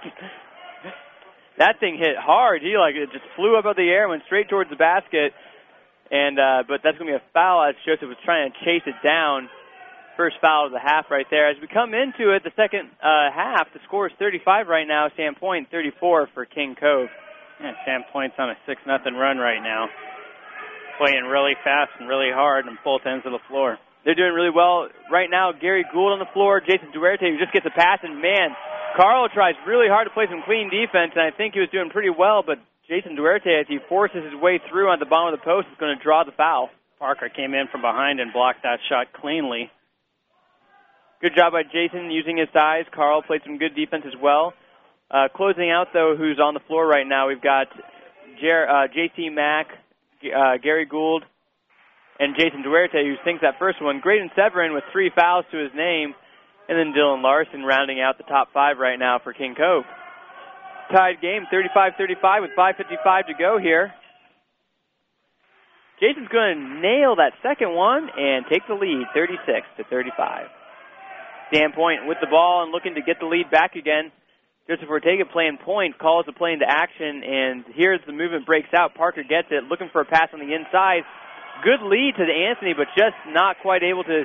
That thing hit hard. It just flew up out of the air and went straight towards the basket. And but that's going to be a foul as Joseph was trying to chase it down. First foul of the half right there. As we come into it, the second half, the score is 35 right now. Sandpoint 34 for King Cove. Yeah, Sandpoint's on a 6-0 run right now. Playing really fast and really hard on both ends of the floor. They're doing really well right now. Gary Gould on the floor. Jason Duarte, who just gets a pass. And, man, Carl tries really hard to play some clean defense, and I think he was doing pretty well. But Jason Duarte, as he forces his way through on the bottom of the post, is going to draw the foul. Parker came in from behind and blocked that shot cleanly. Good job by Jason using his size. Carl played some good defense as well. Closing out, though, who's on the floor right now, we've got J.C. Mack, Gary Gould, and Jason Duarte, who sinks that first one. Graydon Severin with 3 fouls to his name, and then Dylan Larson rounding out the top 5 right now for King Cove. Tied game, 35-35 with 5:55 to go here. Jason's going to nail that second one and take the lead, 36-35. Sandpoint with the ball and looking to get the lead back again. Joseph Ortega playing point, calls the play into action, and here's the movement breaks out. Parker gets it, looking for a pass on the inside. Good lead to the Anthony, but just not quite able to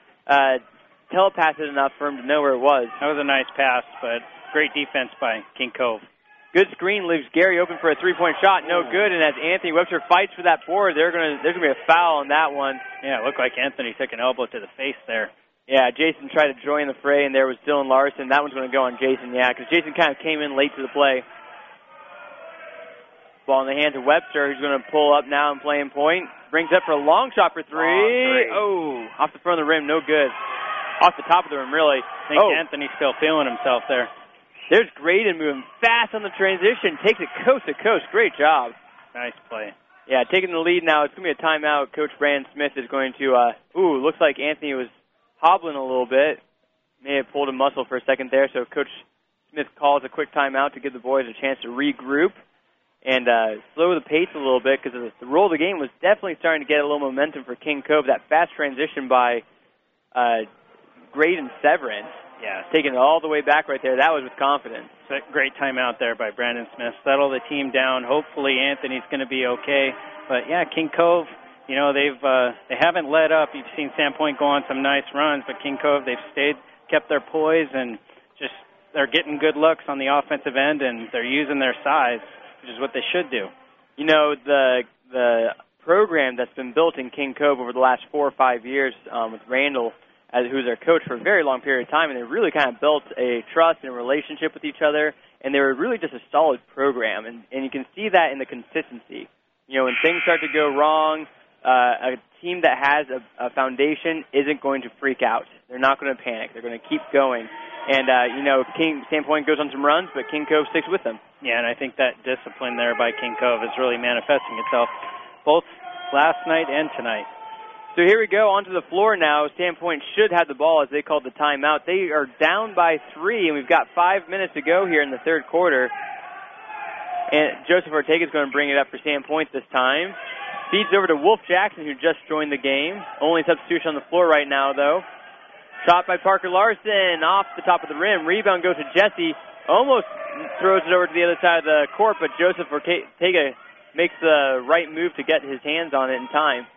telepass it enough for him to know where it was. That was a nice pass, but great defense by King Cove. Good screen leaves Gary open for a three-point shot. No good, and as Anthony Webster fights for that board, there's going to be a foul on that one. Yeah, it looked like Anthony took an elbow to the face there. Yeah, Jason tried to join the fray, and there was Dylan Larson. That one's going to go on Jason, yeah, because Jason kind of came in late to the play. Ball in the hands of Webster, who's going to pull up now and play in point. Brings up for a long shot for three. Oh, off the front of the rim, no good. Off the top of the rim, really. I think Anthony's still feeling himself there. There's Graydon moving fast on the transition. Takes it coast to coast. Great job. Nice play. Yeah, taking the lead now. It's going to be a timeout. Coach Brandon Smith is going to, looks like Anthony was hobbling a little bit. May have pulled a muscle for a second there, so Coach Smith calls a quick timeout to give the boys a chance to regroup and slow the pace a little bit because the roll of the game was definitely starting to get a little momentum for King Cove. That fast transition by Graydon Severin. Yeah, taking it all the way back right there. That was with confidence. It's a great timeout there by Brandon Smith. Settle the team down. Hopefully Anthony's going to be okay. But, yeah, King Cove, you know, they haven't let up. You've seen Sandpoint go on some nice runs, but King Cove, they've kept their poise, and just they're getting good looks on the offensive end, and they're using their size, which is what they should do. You know, the program that's been built in King Cove over the last 4 or 5 years with Randall, who's their coach for a very long period of time, and they really kind of built a trust and a relationship with each other, and they were really just a solid program, and you can see that in the consistency. You know, when things start to go wrong, a team that has a foundation isn't going to freak out. They're not going to panic. They're going to keep going. And, Sandpoint goes on some runs, but King Cove sticks with them. Yeah, and I think that discipline there by King Cove is really manifesting itself both last night and tonight. So here we go, onto the floor now. Sandpoint should have the ball as they called the timeout. They are down by 3, and we've got 5 minutes to go here in the third quarter. And Joseph Ortega is going to bring it up for Sandpoint this time. Feeds over to Wolf Jackson, who just joined the game. Only substitution on the floor right now, though. Shot by Parker Larson off the top of the rim. Rebound goes to Jesse. Almost throws it over to the other side of the court, but Joseph Ortega makes the right move to get his hands on it in time.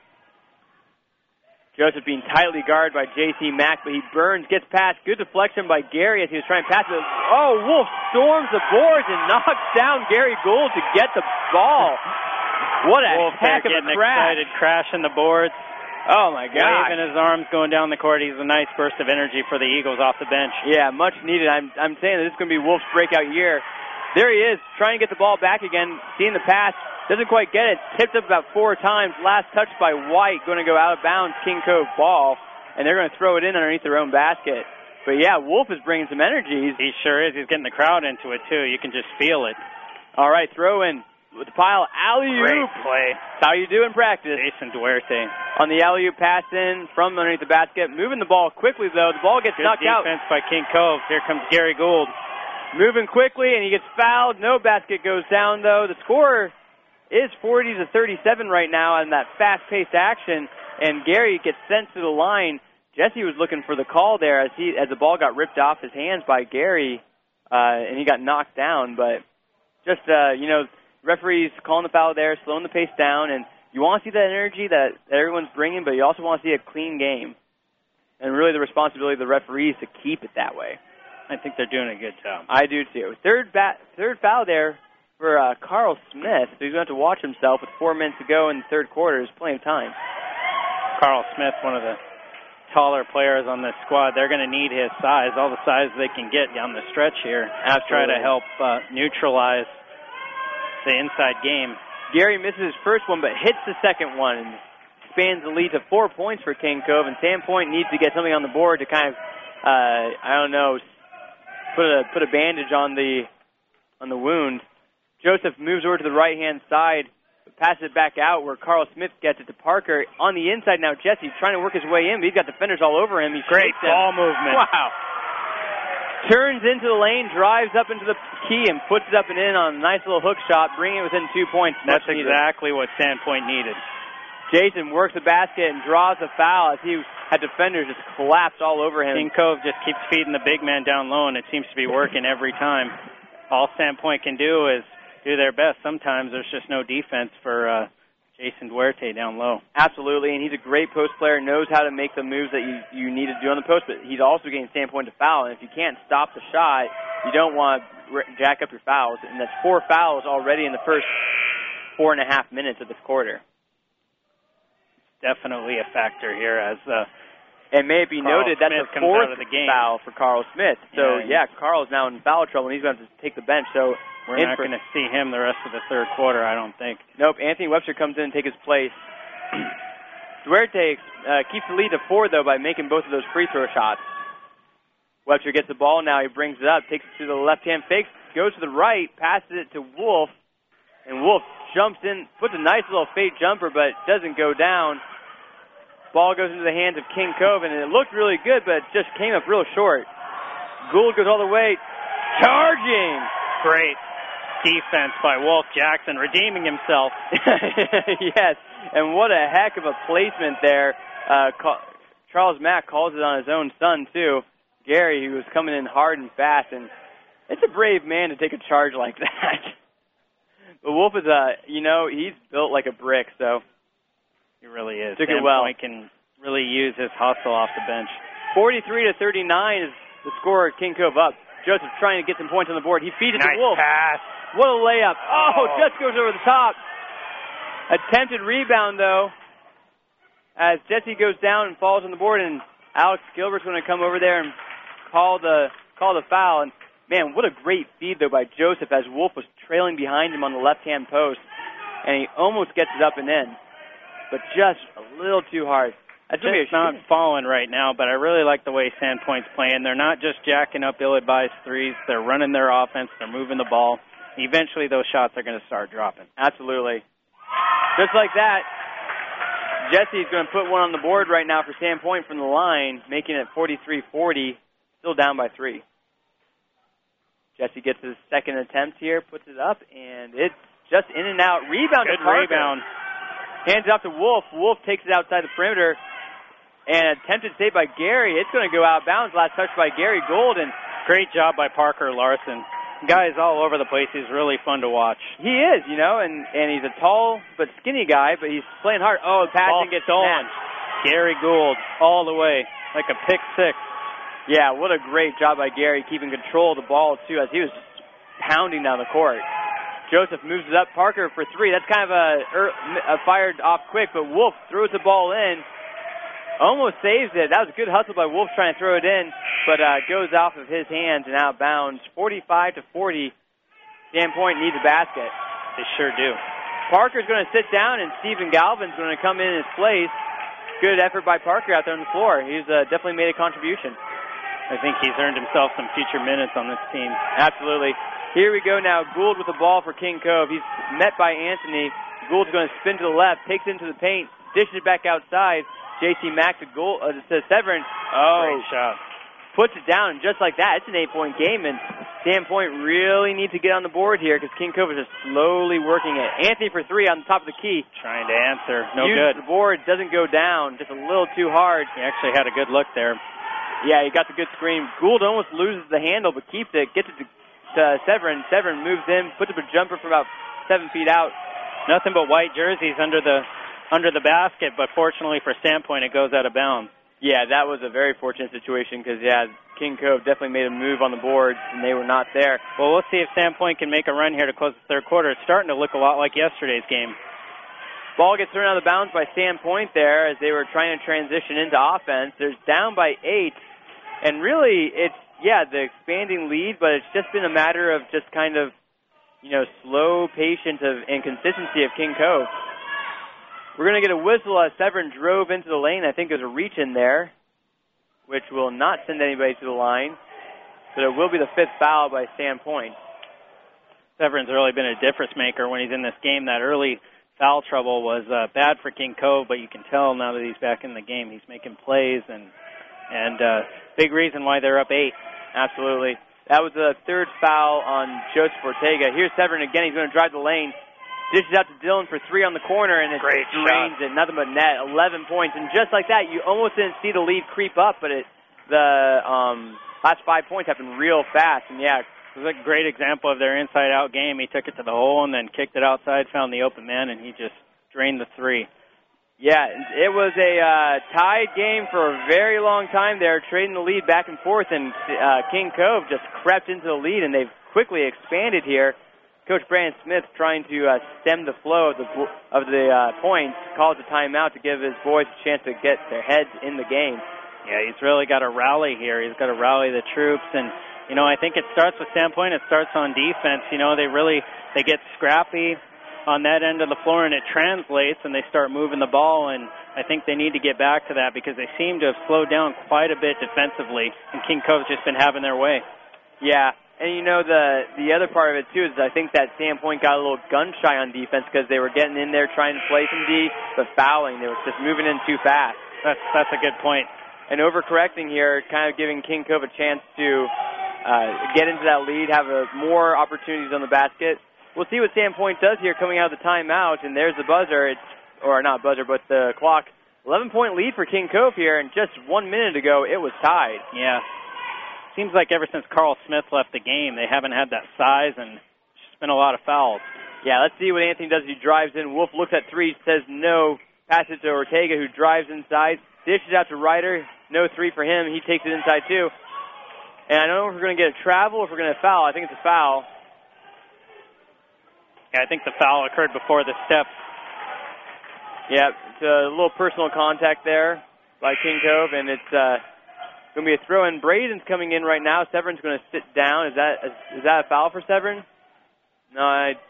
Joseph being tightly guarded by J.C. Mack, but he burns, gets past. Good deflection by Gary as he was trying to pass it. Oh, Wolf storms the boards and knocks down Gary Gould to get the ball. What a Wolf heck of a getting crash. Excited, crashing the boards. Oh, my God. Waving his arms going down the court. He's a nice burst of energy for the Eagles off the bench. Yeah, much needed. I'm saying that this is going to be Wolf's breakout year. There he is, trying to get the ball back again, seeing the pass. Doesn't quite get it. Tipped up about 4 times. Last touch by White. Going to go out of bounds. King Cove ball. And they're going to throw it in underneath their own basket. But, yeah, Wolf is bringing some energy. He sure is. He's getting the crowd into it, too. You can just feel it. All right, throw in with the pile. Alley-oop. Great play. That's how you do in practice. Jason Duarte. On the alley-oop pass in from underneath the basket. Moving the ball quickly, though. The ball gets knocked out. Good defense by King Cove. Here comes Gary Gould. Moving quickly, and he gets fouled. No basket goes down, though. The score is 40-37 right now on that fast-paced action, and Gary gets sent to the line. Jesse was looking for the call there as the ball got ripped off his hands by Gary, and he got knocked down. But just, referees calling the foul there, slowing the pace down, and you want to see that energy that everyone's bringing, but you also want to see a clean game. And really the responsibility of the referees to keep it that way. I think they're doing a good job. I do, too. Third foul there for Carl Smith. So he's going to have to watch himself with 4 minutes to go in the third quarter. There's plenty of time. Carl Smith, one of the taller players on this squad. They're going to need his size, all the size they can get down the stretch here. Absolutely. Try to help neutralize the inside game. Gary misses his first one, but hits the second one and expands the lead to 4 points for King Cove. And Sandpoint needs to get something on the board to kind of, put a bandage on the wound. Joseph moves over to the right-hand side, passes it back out where Carl Smith gets it to Parker. On the inside now, Jesse trying to work his way in, but he's got defenders all over him. Great ball movement. Wow. Turns into the lane, drives up into the key, and puts it up and in on a nice little hook shot, bringing it within 2 points. That's exactly what Sandpoint needed. Jason works the basket and draws a foul as he had defenders just collapse all over him. King Cove just keeps feeding the big man down low, and it seems to be working every time. All Sandpoint can do is do their best. Sometimes there's just no defense for Jason Duarte down low. Absolutely, and he's a great post player, knows how to make the moves that you need to do on the post, but he's also getting Sandpoint to foul, and if you can't stop the shot, you don't want to jack up your fouls, and that's 4 fouls already in the first 4.5 minutes of this quarter. Definitely a factor here as and may it be Carl noted, that's Smith the 4th game. foul for Carl Smith. So, Carl's now in foul trouble, and he's going to have to take the bench. So we're not going to see him the rest of the third quarter, I don't think. Nope, Anthony Webster comes in and takes his place. Duarte keeps the lead to 4, though, by making both of those free throw shots. Webster gets the ball now. He brings it up, takes it to the left-hand fake, goes to the right, passes it to Wolf, and Wolf jumps in, puts a nice little fake jumper, but doesn't go down. Ball goes into the hands of King Cove, and it looked really good, but just came up real short. Gould goes all the way, charging. Great defense by Wolf Jackson, redeeming himself. Yes, and what a heck of a placement there. Charles Mack calls it on his own son, too. Gary, who was coming in hard and fast, and it's a brave man to take a charge like that. But Wolf is, he's built like a brick, so. He really is. Took it well. Sandpoint can really use his hustle off the bench. 43-39 is the score. King Cove up. Joseph trying to get some points on the board. He feeds it to Wolf. Pass. What a layup. Oh, just goes over the top. Attempted rebound, though, as Jesse goes down and falls on the board, and Alex Gilbert's going to come over there and call the foul. And, man, what a great feed, though, by Joseph as Wolf was trailing behind him on the left-hand post, and he almost gets it up and in, but just a little too hard. It's not falling right now, but I really like the way Sandpoint's playing. They're not just jacking up ill-advised threes. They're running their offense. They're moving the ball. eventually those shots are going to start dropping. Absolutely. Just like that, Jesse's going to put one on the board right now for Sandpoint from the line, making it 43-40, still down by 3. Jesse gets his second attempt here, puts it up, and it's just in and out. Rebound Good to Parker. rebound. Hands it off to Wolf. Wolf takes it outside the perimeter. And attempted save by Gary. It's going to go out of bounds. Last touch by Gary Golden. Great job by Parker Larson. Guy's all over the place. He's really fun to watch. He is, you know, and he's a tall but skinny guy, but he's playing hard. Oh, the passing gets stolen. Gary Gould all the way, like a pick six. Yeah, what a great job by Gary keeping control of the ball, too, as he was just pounding down the court. Joseph moves it up. Parker for 3. That's kind of a fired off quick, but Wolf throws the ball in. Almost saves it. That was a good hustle by Wolf trying to throw it in, but goes off of his hands and out of bounds. 45-40. Sandpoint needs a basket. They sure do. Parker's going to sit down, and Stephen Galvin's going to come in his place. Good effort by Parker out there on the floor. He's definitely made a contribution. I think he's earned himself some future minutes on this team. Absolutely. Here we go now. Gould with the ball for King Cove. He's met by Anthony. Gould's going to spin to the left, takes it into the paint, dishes it back outside. J.C. Mack to Severin. Oh, great shot. Puts it down, and just like that, it's an 8-point game, and Sandpoint really needs to get on the board here because King Cove is just slowly working it. Anthony for 3 on the top of the key. Trying to answer. No Uses good. The board doesn't go down, just a little too hard. He actually had a good look there. Yeah, he got the good screen. Gould almost loses the handle, but keeps it, gets it to Severin. Severin moves in, puts up a jumper from about 7 feet out. Nothing but white jerseys under the basket, but fortunately for Sandpoint, it goes out of bounds. Yeah, that was a very fortunate situation because, King Cove definitely made a move on the boards, and they were not there. Well, we'll see if Sandpoint can make a run here to close the third quarter. It's starting to look a lot like yesterday's game. Ball gets thrown out of bounds by Sandpoint there as they were trying to transition into offense. They're down by 8, and really it's, the expanding lead, but it's just been a matter of just kind of, slow patience and consistency of King Cove. We're going to get a whistle as Severin drove into the lane. I think there's a reach in there, which will not send anybody to the line. But it will be the 5th foul by Sandpoint. Severin's really been a difference maker when he's in this game. That early foul trouble was bad for King Cove, but you can tell now that he's back in the game. He's making plays, and big reason why they're up 8. Absolutely. That was the 3rd foul on Joseph Ortega. Here's Severin again. He's going to drive the lane. Dishes out to Dillon for 3 on the corner, and it drains it. Nothing but net. 11 points. And just like that, you almost didn't see the lead creep up, but the last 5 points happened real fast. And, it was a great example of their inside-out game. He took it to the hole and then kicked it outside, found the open man, and he just drained the 3. Yeah, it was a tied game for a very long time there, trading the lead back and forth, and King Cove just crept into the lead, and they've quickly expanded here. Coach Brandon Smith trying to stem the flow of the points, calls a timeout to give his boys a chance to get their heads in the game. Yeah, he's really got to rally here. He's got to rally the troops, and I think it starts with Sandpoint. It starts on defense. They get scrappy on that end of the floor, and it translates, and they start moving the ball, and I think they need to get back to that because they seem to have slowed down quite a bit defensively, and King Cove's just been having their way. Yeah. And, the other part of it, too, is I think that Sandpoint got a little gun-shy on defense because they were getting in there trying to play some D, but fouling. They were just moving in too fast. That's a good point. And overcorrecting here, kind of giving King Cove a chance to get into that lead, have more opportunities on the basket. We'll see what Sandpoint does here coming out of the timeout, and there's the buzzer. Or not buzzer, but the clock. 11-point lead for King Cove here, and just 1 minute ago, it was tied. Yeah. Seems like ever since Carl Smith left the game, they haven't had that size, and it's just been a lot of fouls. Yeah, let's see what Anthony does. He drives in. Wolf looks at 3, says no. Passes it to Ortega, who drives inside. Dishes out to Ryder. No 3 for him. He takes it inside, too. And I don't know if we're going to get a travel or if we're going to foul. I think it's a foul. Yeah, I think the foul occurred before the steps. Yeah, it's a little personal contact there by King Cove, and it's going to be a throw-in. Braden's coming in right now. Severin's going to sit down. Is that a foul for Severin? No,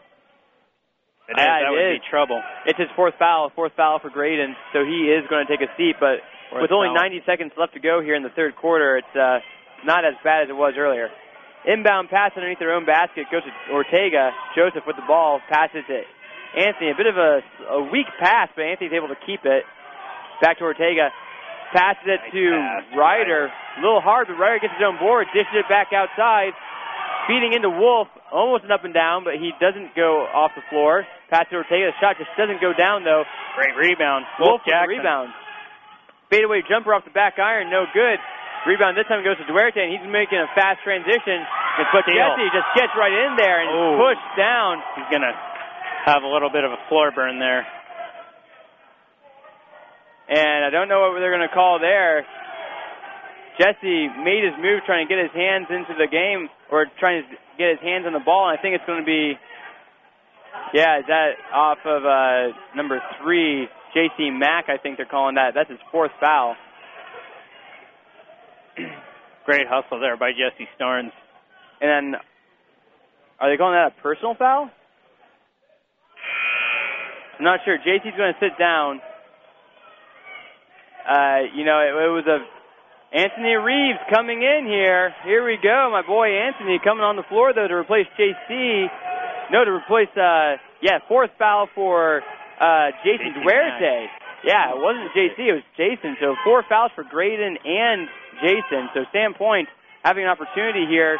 that would be trouble. It's his 4th foul for Graydon, so he is going to take a seat. But with only 90 seconds left to go here in the third quarter, it's not as bad as it was earlier. Inbound pass underneath their own basket goes to Ortega. Joseph with the ball, passes it. Anthony, a bit of a weak pass, but Anthony's able to keep it. Back to Ortega. Passes it to Ryder. A little hard, but Ryder gets his own board, dishes it back outside. Feeding into Wolf, almost an up and down, but he doesn't go off the floor. Pass to Ortega. The shot just doesn't go down, though. Great rebound. Wolf with the rebound. Fadeaway jumper off the back iron, no good. Rebound this time goes to Duarte, and he's making a fast transition. But Jesse just gets right in there and pushed down. He's going to have a little bit of a floor burn there. And I don't know what they're going to call there. Jesse made his move trying to get his hands into the game, or trying to get his hands on the ball, and I think it's going to be, is that off of number 3, J.C. Mack, I think they're calling that. That's his 4th foul. Great hustle there by Jesse Starnes. And then, are they calling that a personal foul? I'm not sure. JC's going to sit down. It was Anthony Reeves coming in here. Here we go. My boy Anthony coming on the floor, though, to replace JC. No, to replace, 4th foul for Jason Duarte. Yeah, it wasn't JC, it was Jason. So 4 fouls for Graydon and Jason. So Sam Point having an opportunity here.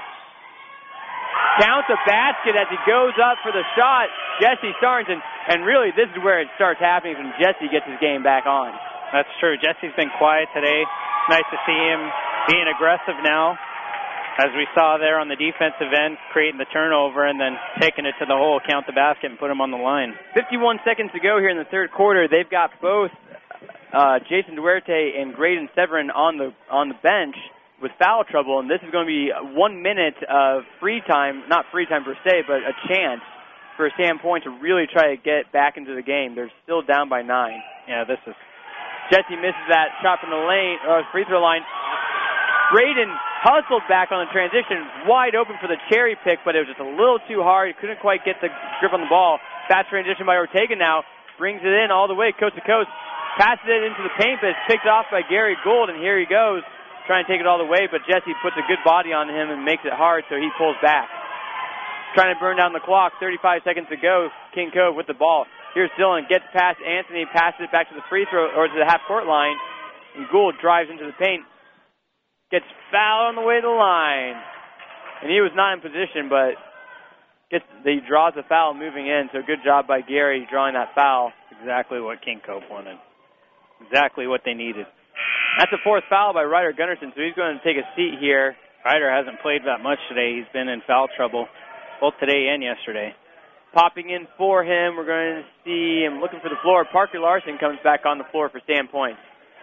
Count the basket as he goes up for the shot. Jesse Starnes, and really this is where it starts happening when Jesse gets his game back on. That's true. Jesse's been quiet today. Nice to see him being aggressive now, as we saw there on the defensive end, creating the turnover and then taking it to the hole, count the basket, and put him on the line. 51 seconds to go here in the third quarter. They've got both Jason Duarte and Graydon Severin on the bench with foul trouble, and this is going to be 1 minute of free time, not free time per se, but a chance for Sam Point to really try to get back into the game. They're still down by 9. Yeah, this is... Jesse misses that shot from the lane, free throw line. Graydon hustled back on the transition, wide open for the cherry pick, but it was just a little too hard. He couldn't quite get the grip on the ball. Fast transition by Ortega now, brings it in all the way, coast to coast, passes it into the paint, but it's picked off by Gary Gould, and here he goes, trying to take it all the way, but Jesse puts a good body on him and makes it hard, so he pulls back. Trying to burn down the clock, 35 seconds to go, King Cove with the ball. Here's Dillon, gets past Anthony, passes it back to the free throw, or to the half-court line, and Gould drives into the paint. Gets fouled on the way to the line. And he was not in position, but he draws the foul moving in, so good job by Gary drawing that foul. Exactly what King Cove wanted. Exactly what they needed. That's the 4th foul by Ryder Gunnarsson, so he's going to take a seat here. Ryder hasn't played that much today. He's been in foul trouble both today and yesterday. Popping in for him, we're going to see him looking for the floor. Parker Larson comes back on the floor for Sam Point.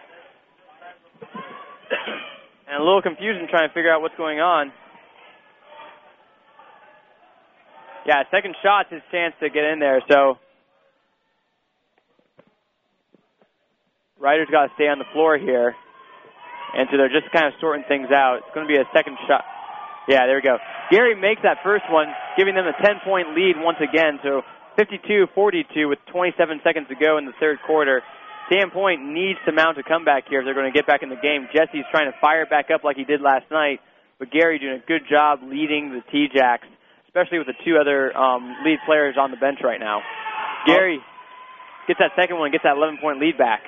And a little confusion trying to figure out what's going on. Yeah, second shot's his chance to get in there, so Ryder's got to stay on the floor here. And so they're just kind of sorting things out. It's going to be a second shot. Yeah, there we go. Gary makes that first one, giving them a 10-point lead once again. So 52-42 with 27 seconds to go in the third quarter. Sam Point needs to mount a comeback here if they're going to get back in the game. Jesse's trying to fire back up like he did last night, but Gary doing a good job leading the T-Jacks, especially with the 2 other lead players on the bench right now. Gary gets that second one, gets that 11-point lead back.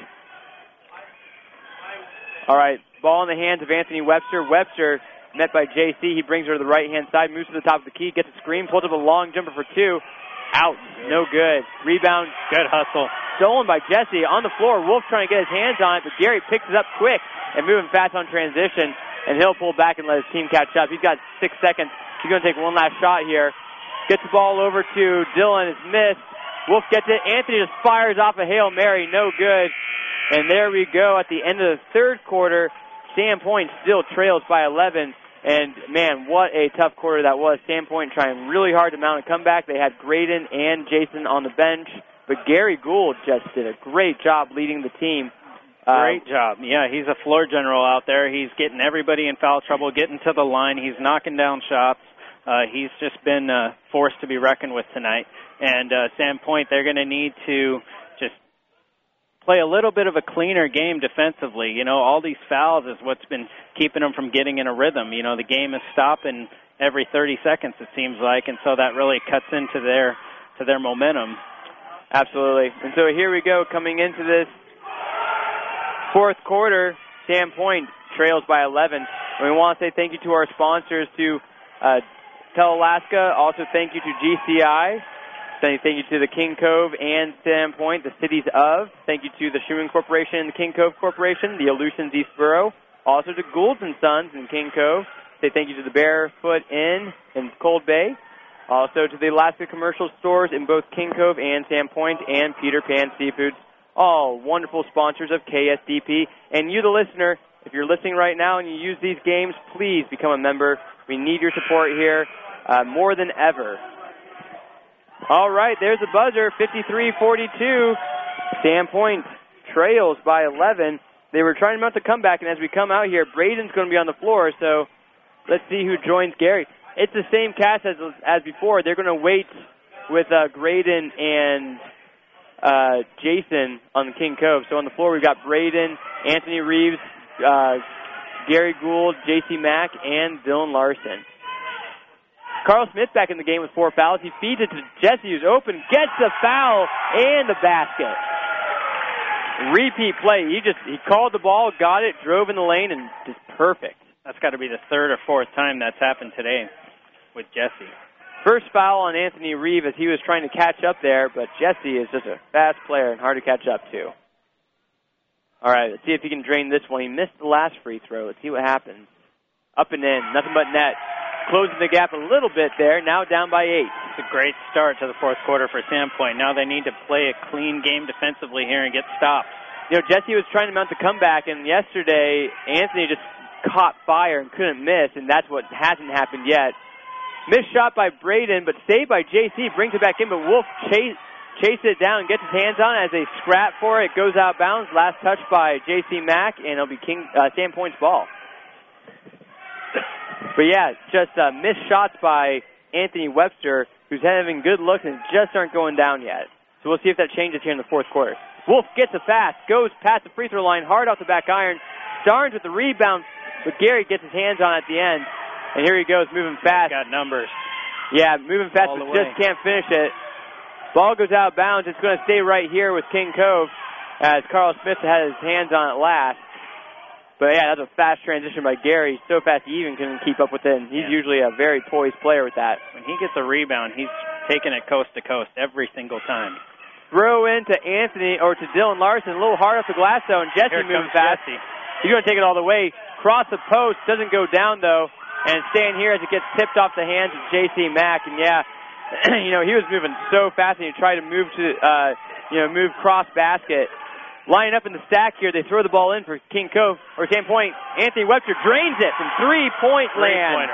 All right, ball in the hands of Anthony Webster. Webster met by JC. He brings her to the right-hand side, moves to the top of the key, gets a screen, pulls up a long jumper for 2. Out. No good. Rebound. Good hustle. Stolen by Jesse on the floor. Wolf trying to get his hands on it, but Gary picks it up quick and moving fast on transition, and he'll pull back and let his team catch up. He's got 6 seconds. He's going to take one last shot here. Gets the ball over to Dillon. It's missed. Wolf gets it. Anthony just fires off a Hail Mary. No good. And there we go at the end of the third quarter. Sam Point still trails by 11. And, man, what a tough quarter that was. Sam Point trying really hard to mount a comeback. They had Graydon and Jason on the bench. But Gary Gould just did a great job leading the team. Great job. Yeah, he's a floor general out there. He's getting everybody in foul trouble, getting to the line. He's knocking down shots. He's just been a force to be reckoned with tonight. And Sam Point, they're going to need to just play a little bit of a cleaner game defensively. You know, all these fouls is what's been keeping them from getting in a rhythm. You know, the game is stopping every 30 seconds, it seems like, and so that really cuts into their momentum. Absolutely. And so here we go, coming into this fourth quarter, Sandpoint trails by 11. And we want to say thank you to our sponsors, to Telalaska. Also thank you to GCI. Thank you to the King Cove and Sandpoint, the cities of. Thank you to the Schumann Corporation and the King Cove Corporation, the Aleutians Eastboro. Also to Goulds & Sons in King Cove. Say thank you to the Barefoot Inn in Cold Bay. Also to the Alaska Commercial Stores in both King Cove and Sandpoint, and Peter Pan Seafoods. All wonderful sponsors of KSDP. And you, the listener, if you're listening right now and you use these games, please become a member. We need your support here more than ever. All right, there's the buzzer, 53-42. Sandpoint trails by 11. They were trying to mount the comeback, and as we come out here, Braden's going to be on the floor, so let's see who joins Gary. It's the same cast as before. They're going to wait with Graydon and Jason on the King Cove. So on the floor, we've got Braden, Anthony Reeves, Gary Gould, J.C. Mack, and Dylan Larson. Carl Smith back in the game with 4 fouls. He feeds it to Jesse, who's open, gets the foul and the basket. Repeat play. He called the ball, got it, drove in the lane, and just perfect. That's got to be the third or fourth time that's happened today with Jesse. First foul on Anthony Reeve as he was trying to catch up there, but Jesse is just a fast player and hard to catch up to. All right, let's see if he can drain this one. He missed the last free throw. Let's see what happens. Up and in, nothing but net. Closing the gap a little bit there, now down by 8. It's a great start to the fourth quarter for Sandpoint. Now they need to play a clean game defensively here and get stops. You know, Jesse was trying to mount the comeback, and yesterday Anthony just caught fire and couldn't miss, and that's what hasn't happened yet. Missed shot by Braden, but saved by JC, brings it back in, but Wolf chases it down and gets his hands on it as they scrap for it. It goes out of bounds. Last touch by JC Mack, and it'll be Sandpoint's ball. But yeah, just missed shots by Anthony Webster, who's having good looks and just aren't going down yet. So we'll see if that changes here in the fourth quarter. Wolf gets a pass, goes past the free throw line, hard off the back iron. Starnes with the rebound, but Gary gets his hands on it at the end. And here he goes, moving fast. Got numbers. Yeah, moving fast, but just can't finish it. Ball goes out of bounds. It's going to stay right here with King Cove as Carl Smith had his hands on it last. But, yeah, that's a fast transition by Gary. So fast he even couldn't keep up with it. And he's usually a very poised player with that. When he gets a rebound, he's taking it coast to coast every single time. Throw in to Anthony, or to Dylan Larson. A little hard off the glass zone. Jesse moving fast. Jesse. He's going to take it all the way. Cross the post. Doesn't go down, though. And staying here as it gets tipped off the hands of J.C. Mack. And, yeah, you know, he was moving so fast, and he tried to move to, move cross basket. Lining up in the stack here, they throw the ball in for King Cove, or Sandpoint. Anthony Webster drains it from three-point land.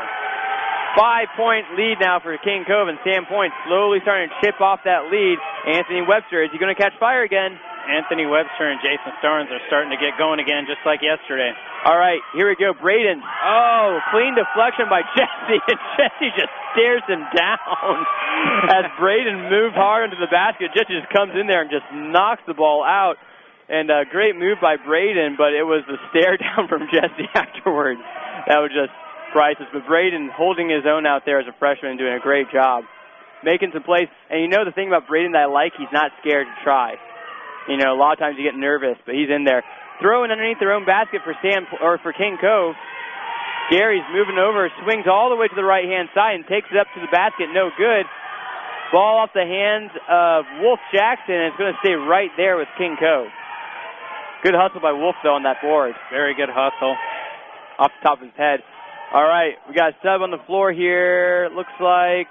5-point lead now for King Cove, and Sandpoint slowly starting to chip off that lead. Anthony Webster, is he going to catch fire again? Anthony Webster and Jason Starnes are starting to get going again, just like yesterday. All right, here we go. Braden. Oh, clean deflection by Jesse, and Jesse just stares him down as Braden moves hard into the basket. Jesse just comes in there and just knocks the ball out. And a great move by Braden, but it was the stare down from Jesse afterwards. That was just priceless. But Braden holding his own out there as a freshman and doing a great job. Making some plays. And you know the thing about Braden that I like, he's not scared to try. You know, a lot of times you get nervous, but he's in there. Throwing underneath their own basket for King Cove. Gary's moving over, swings all the way to the right-hand side and takes it up to the basket. No good. Ball off the hands of Wolf Jackson, and it's going to stay right there with King Cove. Good hustle by Wolf, though, on that board. Very good hustle. Off the top of his head. All right, we got a sub on the floor here. Looks like...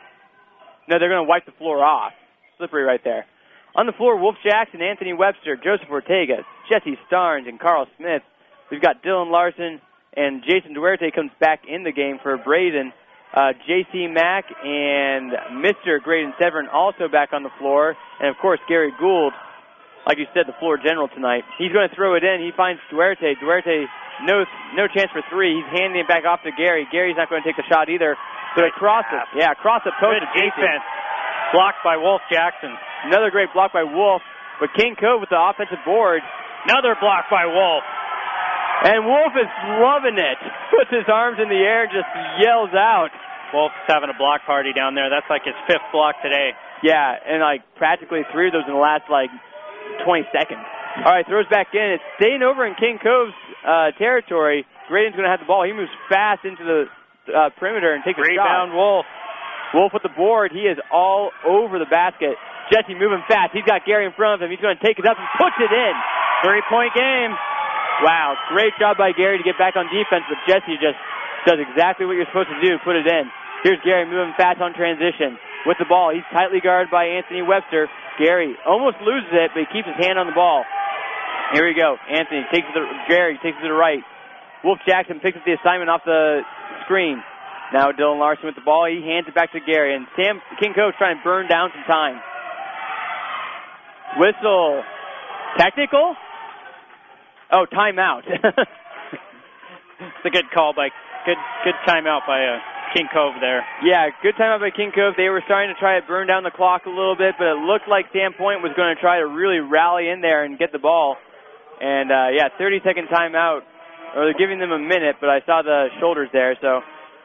No, they're going to wipe the floor off. Slippery right there. On the floor, Wolf Jackson, Anthony Webster, Joseph Ortega, Jesse Starnes, and Carl Smith. We've got Dylan Larson and Jason Duarte comes back in the game for Braden. J.C. Mack and Mr. Graydon Severin also back on the floor. And, of course, Gary Gould. Like you said, the floor general tonight. He's going to throw it in. He finds Duarte. Duarte, no chance for three. He's handing it back off to Gary. Gary's not going to take the shot either. But across it. Yeah, across the post. Good defense. Blocked by Wolf Jackson. Another great block by Wolf. But King Cove with the offensive board. Another block by Wolf. And Wolf is loving it. Puts his arms in the air and just yells out. Wolf's having a block party down there. That's like his 5th block today. Yeah, and like practically 3 of those in the last like 20 seconds. All right, throws back in. It's staying over in King Cove's territory. Graydon's going to have the ball. He moves fast into the perimeter and takes a shot. Rebound, Wolf. Wolf with the board. He is all over the basket. Jesse moving fast. He's got Gary in front of him. He's going to take it up and puts it in. 3-point game. Wow, great job by Gary to get back on defense, but Jesse just does exactly what you're supposed to do, put it in. Here's Gary moving fast on transition. With the ball, he's tightly guarded by Anthony Webster. Gary almost loses it, but he keeps his hand on the ball. Here we go. Anthony takes it to Gary, takes it to the right. Wolf Jackson picks up the assignment off the screen. Now Dylan Larson with the ball. He hands it back to Gary, and King Cove's trying to burn down some time. Whistle. Technical? Oh, timeout. It's a good call by good timeout by King Cove there. Yeah, good timeout by King Cove. They were starting to try to burn down the clock a little bit, but it looked like Sandpoint was going to try to really rally in there and get the ball. And 30-second timeout. Or they're giving them a minute, but I saw the shoulders there. So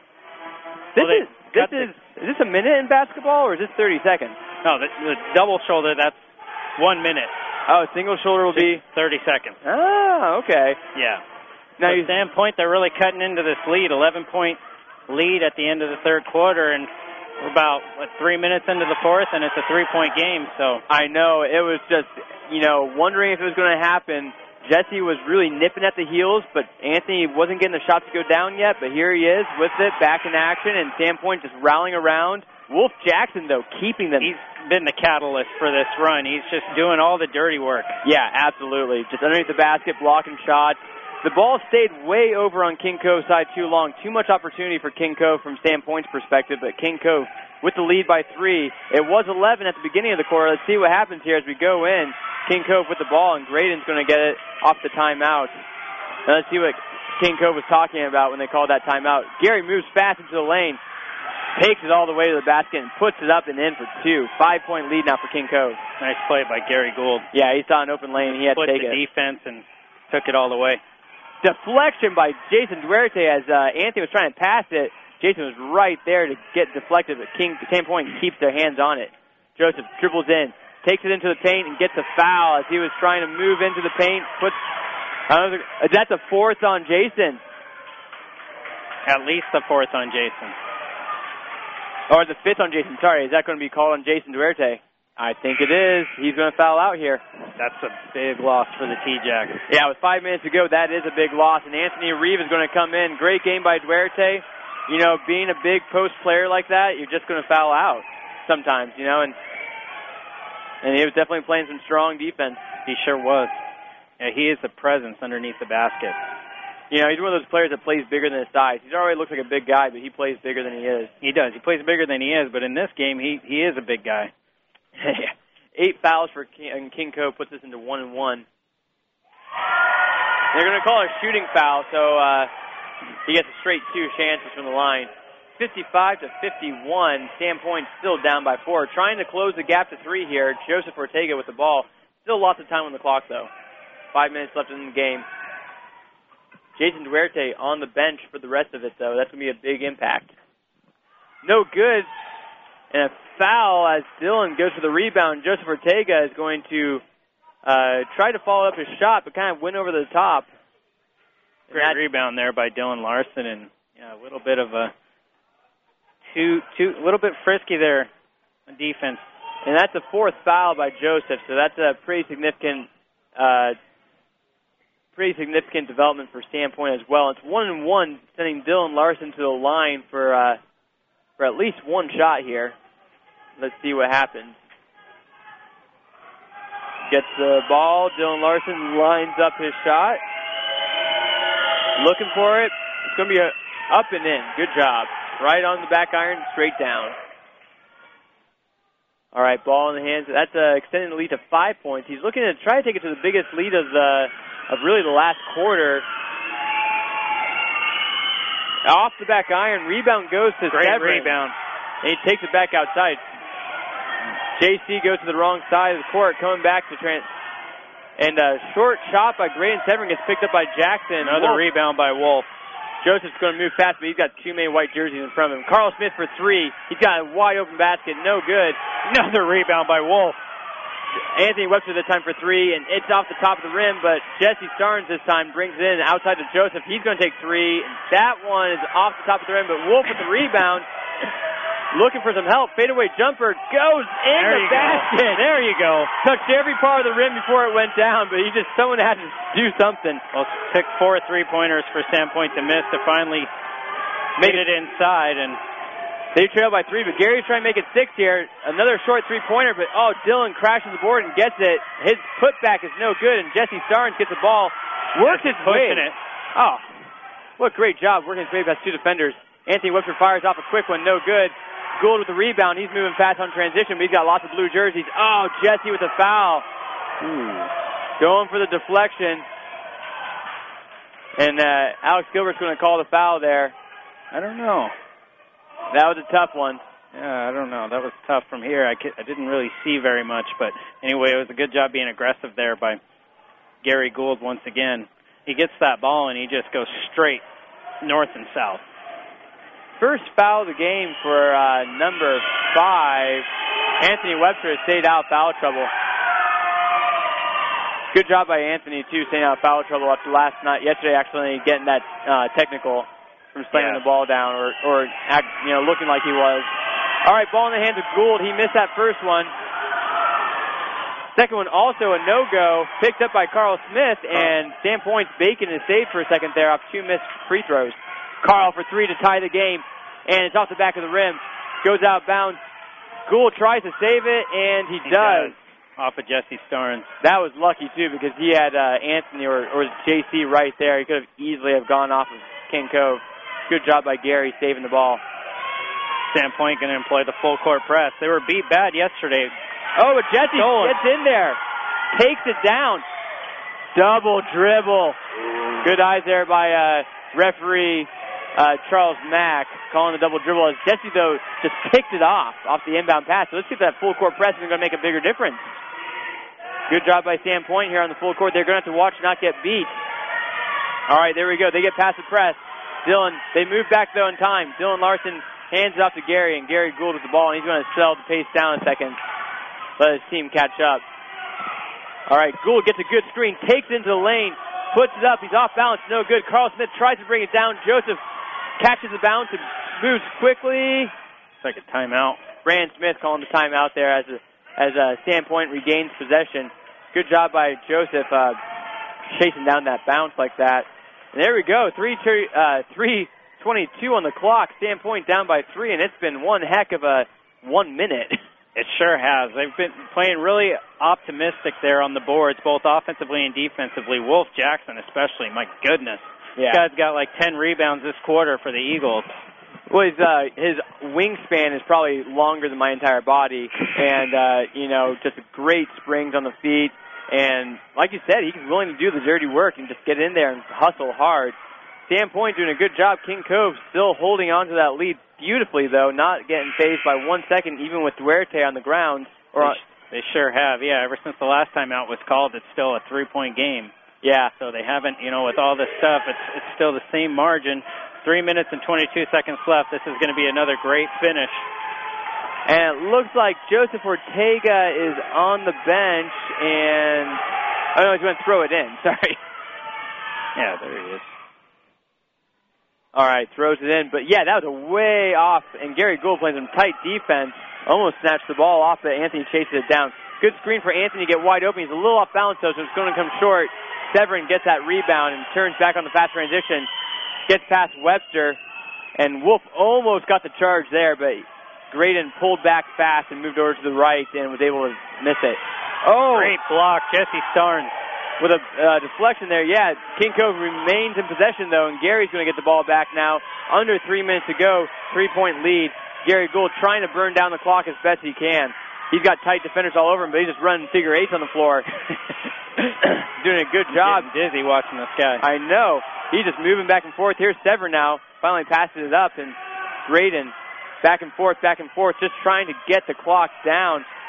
is this a minute in basketball or is this 30 seconds? No, the double shoulder. That's 1 minute. Oh, single shoulder will be 30 seconds. Ah, okay. Yeah. Now so Sandpoint, they're really cutting into this lead, 11-point lead at the end of the third quarter, and we're about 3 minutes into the fourth, and it's a 3-point game. So I know it was just wondering if it was going to happen. Jesse was really nipping at the heels, but Anthony wasn't getting the shot to go down yet. But here he is with it, back in action, and Sandpoint just rallying around. Wolf Jackson, though, keeping them. He's been the catalyst for this run. He's just doing all the dirty work. Yeah, absolutely. Just underneath the basket, blocking shots. The ball stayed way over on King Cove's side too long. Too much opportunity for King Cove from Sandpoint's perspective, but King Cove with the lead by 3. It was 11 at the beginning of the quarter. Let's see what happens here as we go in. King Cove with the ball, and Graydon's going to get it off the timeout. Now let's see what King Cove was talking about when they called that timeout. Gary moves fast into the lane, takes it all the way to the basket, and puts it up and in for 2. 5-point lead now for King Cove. Nice play by Gary Gould. Yeah, he saw an open lane. He had to take it. Split the defense and took it all the way. Deflection by Jason Duarte as Anthony was trying to pass it. Jason was right there to get deflected, but Sandpoint keeps their hands on it. Joseph dribbles in, takes it into the paint, and gets a foul as he was trying to move into the paint. That's a 4th on Jason. At least the 4th on Jason. Or the 5th on Jason. Sorry, is that going to be called on Jason Duarte? I think it is. He's going to foul out here. That's a big loss for the T-Jacks. Yeah, with 5 minutes to go, that is a big loss. And Anthony Reeve is going to come in. Great game by Duarte. Being a big post player like that, you're just going to foul out sometimes, and he was definitely playing some strong defense. He sure was. Yeah, he is a presence underneath the basket. He's one of those players that plays bigger than his size. He already looks like a big guy, but he plays bigger than he is. He does. He plays bigger than he is, but in this game, he is a big guy. 8 fouls for King Cove puts us into 1-1. They're going to call it a shooting foul, so he gets a straight 2 chances from the line. 55-51. Sandpoint still down by 4. Trying to close the gap to 3 here. Joseph Ortega with the ball. Still lots of time on the clock, though. 5 minutes left in the game. Jason Duarte on the bench for the rest of it, though. That's going to be a big impact. No good. And a foul as Dylan goes for the rebound. Joseph Ortega is going to try to follow up his shot, but kind of went over the top. Great rebound there by Dylan Larson, and a little bit of a little bit frisky there on defense. And that's a 4th foul by Joseph, so that's a pretty significant development for Sandpoint as well. It's 1-1, sending Dylan Larson to the line for at least one shot here. Let's see what happens. Gets the ball. Dylan Larson lines up his shot. Looking for it. It's going to be up and in. Good job. Right on the back iron, straight down. All right, ball in the hands. That's extending the lead to 5 points. He's looking to try to take it to the biggest lead of really the last quarter. Off the back iron. Rebound goes to Great Severin. Rebound. And he takes it back outside. JC goes to the wrong side of the court, coming back to and a short shot by Graydon Severn gets picked up by Jackson. Another rebound by Wolf. Joseph's going to move fast, but he's got too many white jerseys in front of him. Carl Smith for three. He's got a wide open basket. No good. Another rebound by Wolf. Anthony Webster this time for three, and it's off the top of the rim, but Jesse Starnes this time brings it in outside to Joseph. He's going to take three, and that one is off the top of the rim, but Wolf with the rebound. Looking for some help. Fadeaway jumper goes in the basket. There you go. Touched every part of the rim before it went down, but someone had to do something. Well, it took 4 3-pointers for Sandpoint to miss to finally make it inside, and they trail by 3, but Gary's trying to make it 6 here. Another short 3-pointer, but Dylan crashes the board and gets it. His putback is no good, and Jesse Starnes gets the ball, works his way. Oh, what a great job working his way past 2 defenders. Anthony Webster fires off a quick one, no good. Gould with the rebound. He's moving fast on transition, but he's got lots of blue jerseys. Oh, Jesse with a foul. Going for the deflection. And Alex Gilbert's going to call the foul there. I don't know. That was a tough one. Yeah, I don't know. That was tough from here. I didn't really see very much, but anyway, it was a good job being aggressive there by Gary Gould once again. He gets that ball, and he just goes straight north and south. First foul of the game for number 5. Anthony Webster has stayed out of foul trouble. Good job by Anthony, too, staying out of foul trouble after yesterday actually getting that technical from slamming the ball down or looking like he was. All right, ball in the hands of Gould. He missed that first one. Second one also a no-go, picked up by Carl Smith, and Sandpoint's Bacon is saved for a second there off 2 missed free throws. Carl for 3 to tie the game, and it's off the back of the rim. Goes out of bounds. Gould tries to save it, and he does. Off of Jesse Starnes. That was lucky, too, because he had Anthony or JC right there. He could have easily gone off of King Cove. Good job by Gary saving the ball. Sandpoint going to employ the full court press. They were beat bad yesterday. Oh, but Jesse gets in there. Takes it down. Double dribble. Good eyes there by referee Charles Mack calling the double dribble. As Jesse, though, just picked it off the inbound pass. So let's get that full court press. It's going to make a bigger difference. Good job by Sandpoint here on the full court. They're going to have to watch not get beat. All right, there we go. They get past the press. Dylan, they move back, though, in time. Dylan Larson hands it off to Gary, and Gary Gould with the ball, and he's going to settle the pace down a second. Let his team catch up. All right, Gould gets a good screen, takes it into the lane, puts it up. He's off balance, no good. Carl Smith tries to bring it down. Joseph catches the bounce and moves quickly. It's like a timeout. Brand Smith calling the timeout there as Sandpoint regains possession. Good job by Joseph chasing down that bounce like that. And there we go, 3:22 on the clock. Sandpoint down by 3, and it's been one heck of a 1 minute. It sure has. They've been playing really optimistic there on the boards, both offensively and defensively. Wolf Jackson especially, my goodness. Yeah. This guy's got like 10 rebounds this quarter for the Eagles. Well, his wingspan is probably longer than my entire body, and just great springs on the feet. And like you said, he's willing to do the dirty work and just get in there and hustle hard. Sandpoint doing a good job. King Cove still holding on to that lead beautifully, though, not getting phased by 1 second, even with Duarte on the ground. They sure have, yeah. Ever since the last time out was called, it's still a 3-point game. Yeah. So they haven't, with all this stuff, it's still the same margin. 3 minutes and 22 seconds left. This is going to be another great finish. And it looks like Joseph Ortega is on the bench, and he's going to throw it in. Sorry. Yeah, there he is. All right, throws it in. But, yeah, that was a way off, and Gary Gould playing some tight defense. Almost snatched the ball off, but Anthony chases it down. Good screen for Anthony to get wide open. He's a little off balance, though, so it's going to come short. Severn gets that rebound and turns back on the fast transition. Gets past Webster, and Wolf almost got the charge there, but Graydon pulled back fast and moved over to the right and was able to miss it. Oh! Great block, Jesse Starnes. With a deflection there, yeah. King Cove remains in possession, though, and Gary's going to get the ball back now. Under 3 minutes to go, 3-point lead. Gary Gould trying to burn down the clock as best he can. He's got tight defenders all over him, but he's just running figure eights on the floor. Doing a good job. I'm dizzy watching this guy. I know. He's just moving back and forth. Here's Severn now. Finally passes it up, and Graydon back and forth, just trying to get the clock down.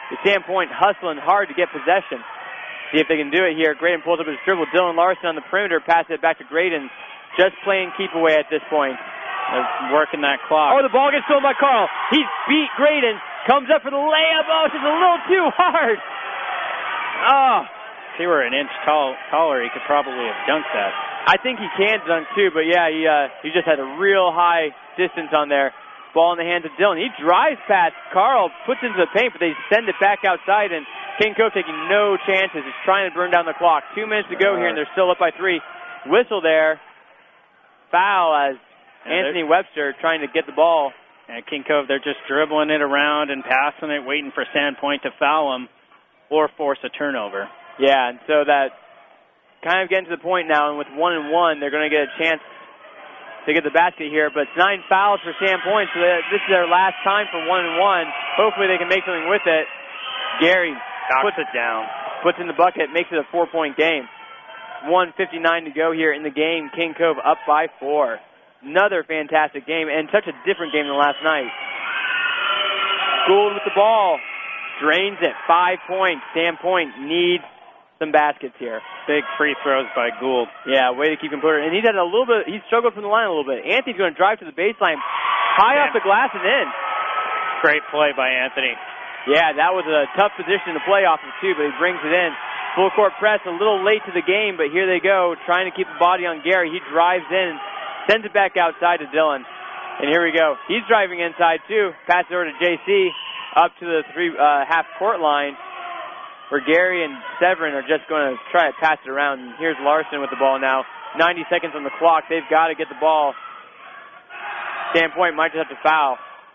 Sandpoint hustling hard to get possession. See if they can do it here. Graydon pulls up his dribble. Dylan Larson on the perimeter, passes it back to Graydon. Just playing keep away at this point. Working that clock. Oh, the ball gets stolen by Carl. He's beat Graydon. Comes up for the layup. Oh, it's just a little too hard. Oh. If he were an inch taller, he could probably have dunked that. I think he can dunk too, but yeah, he just had a real high distance on there. Ball in the hands of Dylan. He drives past Carl, puts into the paint, but they send it back outside, and King Cove taking no chances. He's trying to burn down the clock. 2 minutes to go here, and they're still up by 3. Whistle there. Foul as Anthony Webster trying to get the ball. And King Cove, they're just dribbling it around and passing it, waiting for Sandpoint to foul them or force a turnover. Yeah, and so that kind of getting to the point now, and with 1-1, they're going to get a chance to get the basket here, but 9 fouls for Sandpoint, so this is their last time for 1-1. Hopefully they can make something with it. Gary puts it down. Puts in the bucket, makes it a 4-point game. 1:59 to go here in the game. King Cove up by 4. Another fantastic game, and such a different game than last night. Gould with the ball. Drains it. 5 points. Sandpoint needs some baskets here. Big free throws by Gould. Yeah, way to keep him put. And he's had a little bit, he struggled from the line a little bit. Anthony's going to drive to the baseline, high off the glass and in. Great play by Anthony. Yeah, that was a tough position to play off of too, but he brings it in. Full court press, a little late to the game, but here they go, trying to keep the body on Gary. He drives in, sends it back outside to Dylan. And here we go. He's driving inside too. Passes over to JC up to the half-court line, where Gary and Severin are just going to try to pass it around. And here's Larson with the ball now. 90 seconds on the clock. They've got to get the ball. Sandpoint might just have to foul.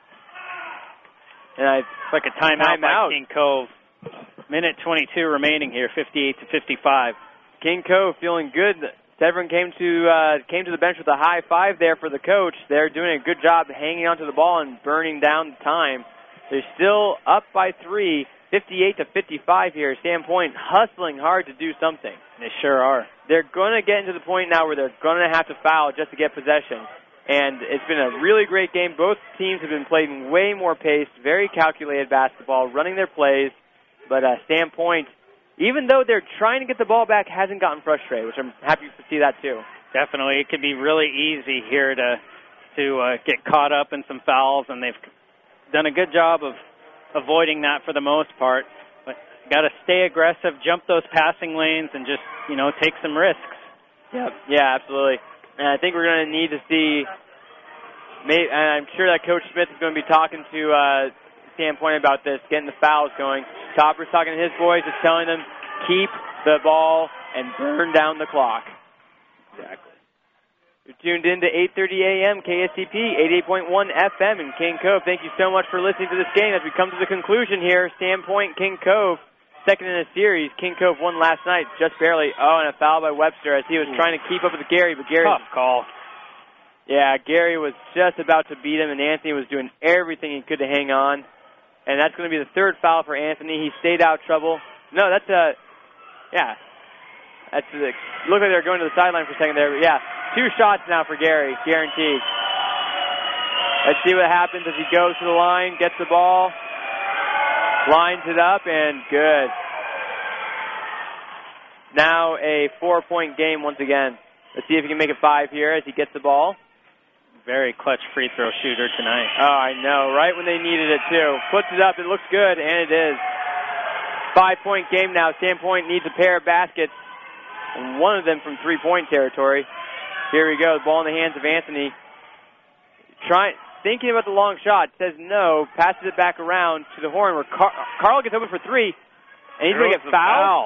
And it's like a timeout by King Cove. Minute 22 remaining here, 58-55. King Cove feeling good. Severin came to the bench with a high 5 there for the coach. They're doing a good job hanging onto the ball and burning down the time. They're still up by 3. 58-55 here. Sandpoint hustling hard to do something. They sure are. They're going to get into the point now where they're going to have to foul just to get possession. And it's been a really great game. Both teams have been playing way more paced, very calculated basketball, running their plays. But Sandpoint, even though they're trying to get the ball back, hasn't gotten frustrated, which I'm happy to see that too. Definitely. It could be really easy here to get caught up in some fouls, and they've done a good job of avoiding that for the most part. But got to stay aggressive, jump those passing lanes, and just, take some risks. Yeah, absolutely. And I think we're going to need to see, and I'm sure that Coach Smith is going to be talking to Sandpoint about this, getting the fouls going. Topper's talking to his boys, just telling them, keep the ball and burn down the clock. Exactly. You're tuned in to 8:30 a.m. KSTP, 88.1 FM in King Cove. Thank you so much for listening to this game as we come to the conclusion here. Sandpoint, King Cove, second in a series. King Cove won last night, just barely. Oh, and a foul by Webster as he was trying to keep up with Gary, but Gary... Tough call. Yeah, Gary was just about to beat him, and Anthony was doing everything he could to hang on. And that's going to be the third foul for Anthony. He stayed out of trouble. No, that's looked like they're going to the sideline for a second there, but yeah. 2 shots now for Gary, guaranteed. Let's see what happens as he goes to the line, gets the ball, lines it up, and good. Now a 4-point game once again. Let's see if he can make it 5 here as he gets the ball. Very clutch free throw shooter tonight. Oh, I know. Right when they needed it, too. Puts it up. It looks good, and it is. 5-point game now. Sandpoint needs a pair of baskets, and one of them from 3-point territory. Here we go. The ball in the hands of Anthony. Thinking about the long shot. Says no. Passes it back around to the horn where Carl gets open for 3, and he's going to get fouled.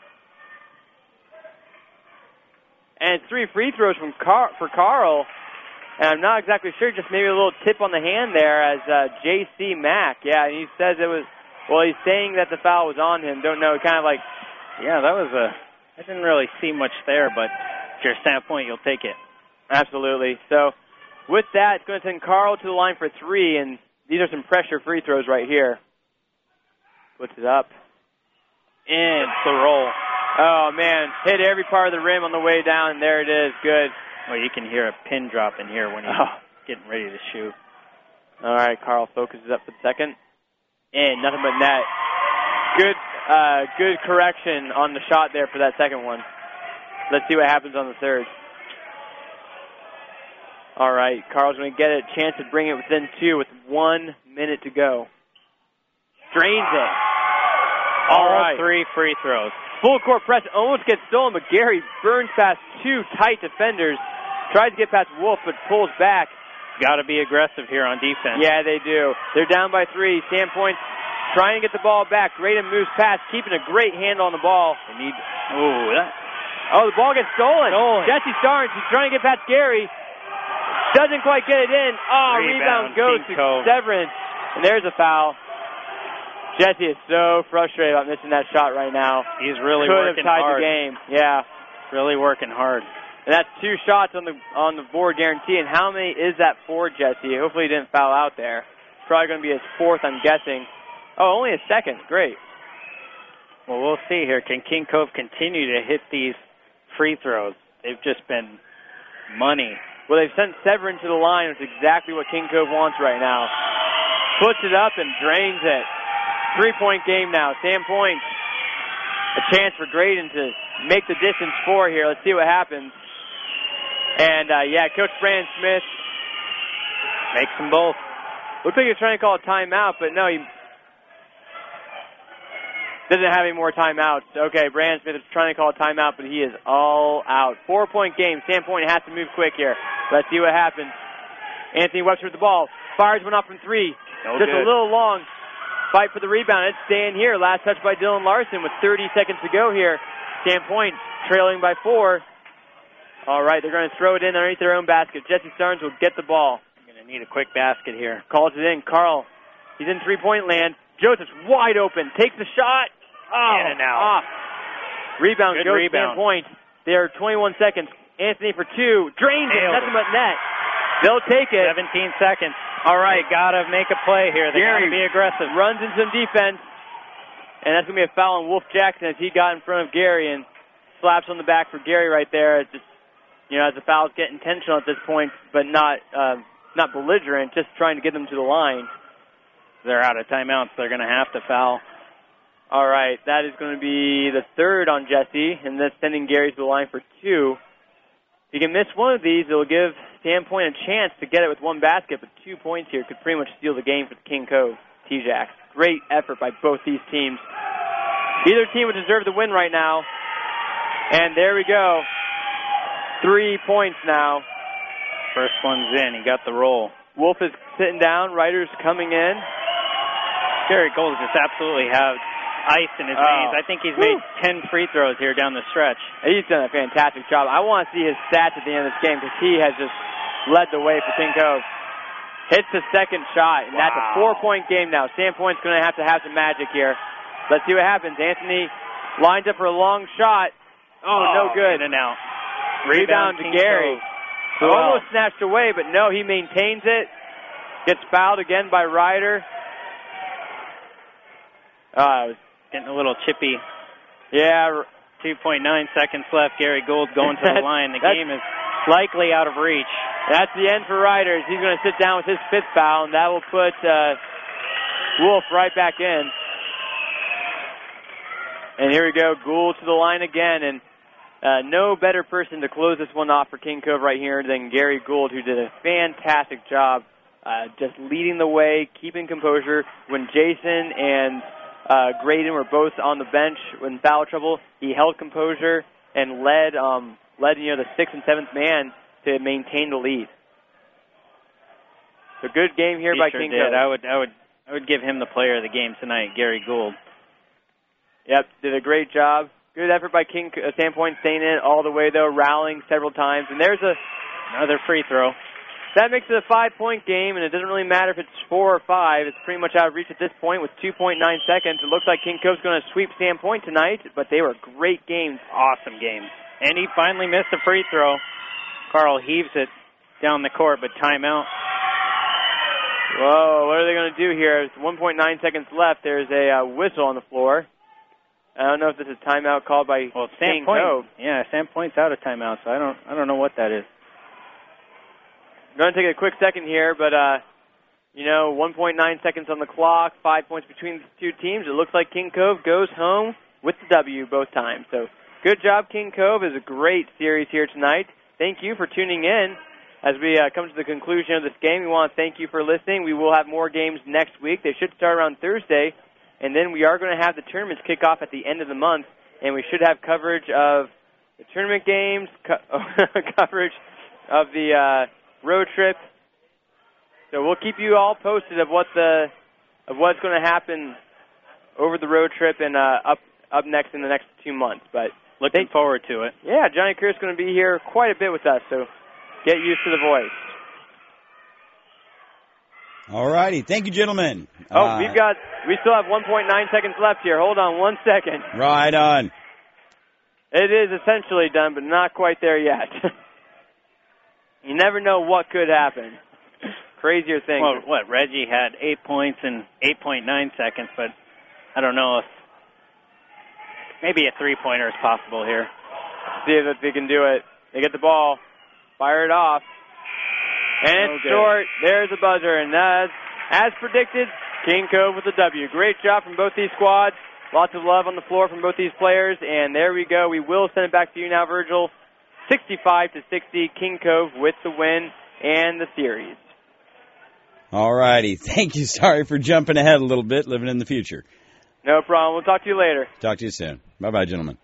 And it's 3 free throws for Carl. And I'm not exactly sure, just maybe a little tip on the hand there as J.C. Mack. Yeah, and he says it was, he's saying that the foul was on him. Don't know, kind of like. Yeah, I didn't really see much there, but if you're a Sandpoint, you'll take it. Absolutely. So with that, it's going to send Carl to the line for 3, and these are some pressure free throws right here. Puts it up. And the roll. Oh, man, hit every part of the rim on the way down, and there it is. Good. Well, you can hear a pin drop in here when he's getting ready to shoot. All right, Carl focuses up for the second. And nothing but net. Good correction on the shot there for that second one. Let's see what happens on the third. All right, Carl's going to get a chance to bring it within 2 with 1 minute to go. Drains it. All right. 3 free throws. Full court press almost gets stolen, but Gary burns past 2 tight defenders. Tries to get past Wolf, but pulls back. Got to be aggressive here on defense. Yeah, they do. They're down by 3. Sandpoint trying to get the ball back. Graydon moves past, keeping a great handle on the ball. The ball gets stolen. Jesse Starnes, he's trying to get past Gary. Doesn't quite get it in. Rebound goes to Severance. And there's a foul. Jesse is so frustrated about missing that shot right now. He's really Could working hard. have tied the game. Yeah. Really working hard. And that's 2 shots on the board guarantee. And how many is that for Jesse? Hopefully he didn't foul out there. Probably going to be his 4th, I'm guessing. Oh, only a 2nd. Great. Well, we'll see here. Can King Cove continue to hit these free throws? They've just been money. Well, they've sent Severin to the line, which is exactly what King Cove wants right now. Puts it up and drains it. 3-point game now. Sandpoint, a chance for Graydon to make the distance 4 here. Let's see what happens. And, Coach Brandon Smith makes them both. Looks like he's trying to call a timeout, but no, he doesn't have any more timeouts. Okay, Brandon Smith is trying to call a timeout, but he is all out. 4-point game. Sandpoint has to move quick here. Let's see what happens. Anthony Webster with the ball. Fires one off from 3. Just a little long. Fight for the rebound. It's staying here. Last touch by Dylan Larson with 30 seconds to go here. Sandpoint trailing by 4. All right, they're going to throw it in underneath their own basket. Jesse Starnes will get the ball. Going to need a quick basket here. Calls it in. Carl, he's in 3-point land. Joseph's wide open. Takes the shot. In and out. Rebound Good goes rebound. to Sandpoint. There are 21 seconds. Anthony for 2. Drains it. Nothing but net. They'll take it. 17 seconds. All right. They got to make a play here. They got to Gary be aggressive. Runs in some defense. And that's going to be a foul on Wolf Jackson as he got in front of Gary and slaps on the back for Gary right there. It's just, as the fouls get intentional at this point, but not belligerent, just trying to get them to the line. They're out of timeouts. They're going to have to foul. All right, that is going to be the 3rd on Jesse, and that's sending Gary to the line for 2. If he can miss one of these, it will give Sandpoint a chance to get it with 1 basket, but 2 points here could pretty much steal the game for the King Cove T-Jacks. Great effort by both these teams. Either team would deserve the win right now. And there we go. 3 points now. First one's in. He got the roll. Wolf is sitting down. Ryder's coming in. Gary Gold just absolutely has ice in his veins. I think he's made 10 free throws here down the stretch. He's done a fantastic job. I want to see his stats at the end of this game because he has just led the way for King Cove. Hits the 2nd shot, and that's a 4-point game now. Sandpoint's going to have some magic here. Let's see what happens. Anthony lines up for a long shot. No good. In and out. Rebound to Gary. Almost snatched away, but no, he maintains it. Gets fouled again by Ryder. Getting a little chippy. Yeah. 2.9 seconds left. Gary Gould going to the line. The game is likely out of reach. That's the end for Ryder. He's going to sit down with his 5th foul, and that will put Wolf right back in. And here we go. Gould to the line again, and no better person to close this one off for King Cove right here than Gary Gould, who did a fantastic job just leading the way, keeping composure. When Jason and Graydon were both on the bench in foul trouble, he held composure and led the 6th and 7th man to maintain the lead. So good game here by King Cove. I would give him the player of the game tonight, Gary Gould. Yep, did a great job. Good effort by Sandpoint, staying in it all the way though, rallying several times. And there's another free throw. That makes it a 5-point game, and it doesn't really matter if it's 4 or 5. It's pretty much out of reach at this point with 2.9 seconds. It looks like King Cove's going to sweep Sandpoint tonight, but they were great games. Awesome games. And he finally missed a free throw. Carl heaves it down the court, but timeout. Whoa, what are they going to do here? There's 1.9 seconds left. There's a whistle on the floor. I don't know if this is a timeout called by King Cove. Yeah, Sandpoint's out of timeout, so I don't know what that is. I'm going to take a quick second here, but 1.9 seconds on the clock, 5 points between the two teams. It looks like King Cove goes home with the W both times. So good job, King Cove. It was a great series here tonight. Thank you for tuning in. As we come to the conclusion of this game, we want to thank you for listening. We will have more games next week. They should start around Thursday, and then we are going to have the tournaments kick off at the end of the month, and we should have coverage of the tournament games, coverage of the road trip. So we'll keep you all posted of what's going to happen over the road trip and up next in the next 2 months. But looking forward to it. Yeah, Johnny Kerr's going to be here quite a bit with us, so get used to the voice. All righty. Thank you, gentlemen. We still have 1.9 seconds left here. Hold on 1 second. Right on. It is essentially done, but not quite there yet. You never know what could happen. Crazier things. Well, Reggie had 8 points in 8.9 seconds, but I don't know if maybe a three-pointer is possible here. See if they can do it. They get the ball, fire it off, and it's short. There's the buzzer, and as predicted, King Cove with a W. Great job from both these squads. Lots of love on the floor from both these players, and there we go. We will send it back to you now, Virgil. 65-60, King Cove with the win and the series. All righty. Thank you. Sorry for jumping ahead a little bit, living in the future. No problem. We'll talk to you later. Talk to you soon. Bye-bye, gentlemen.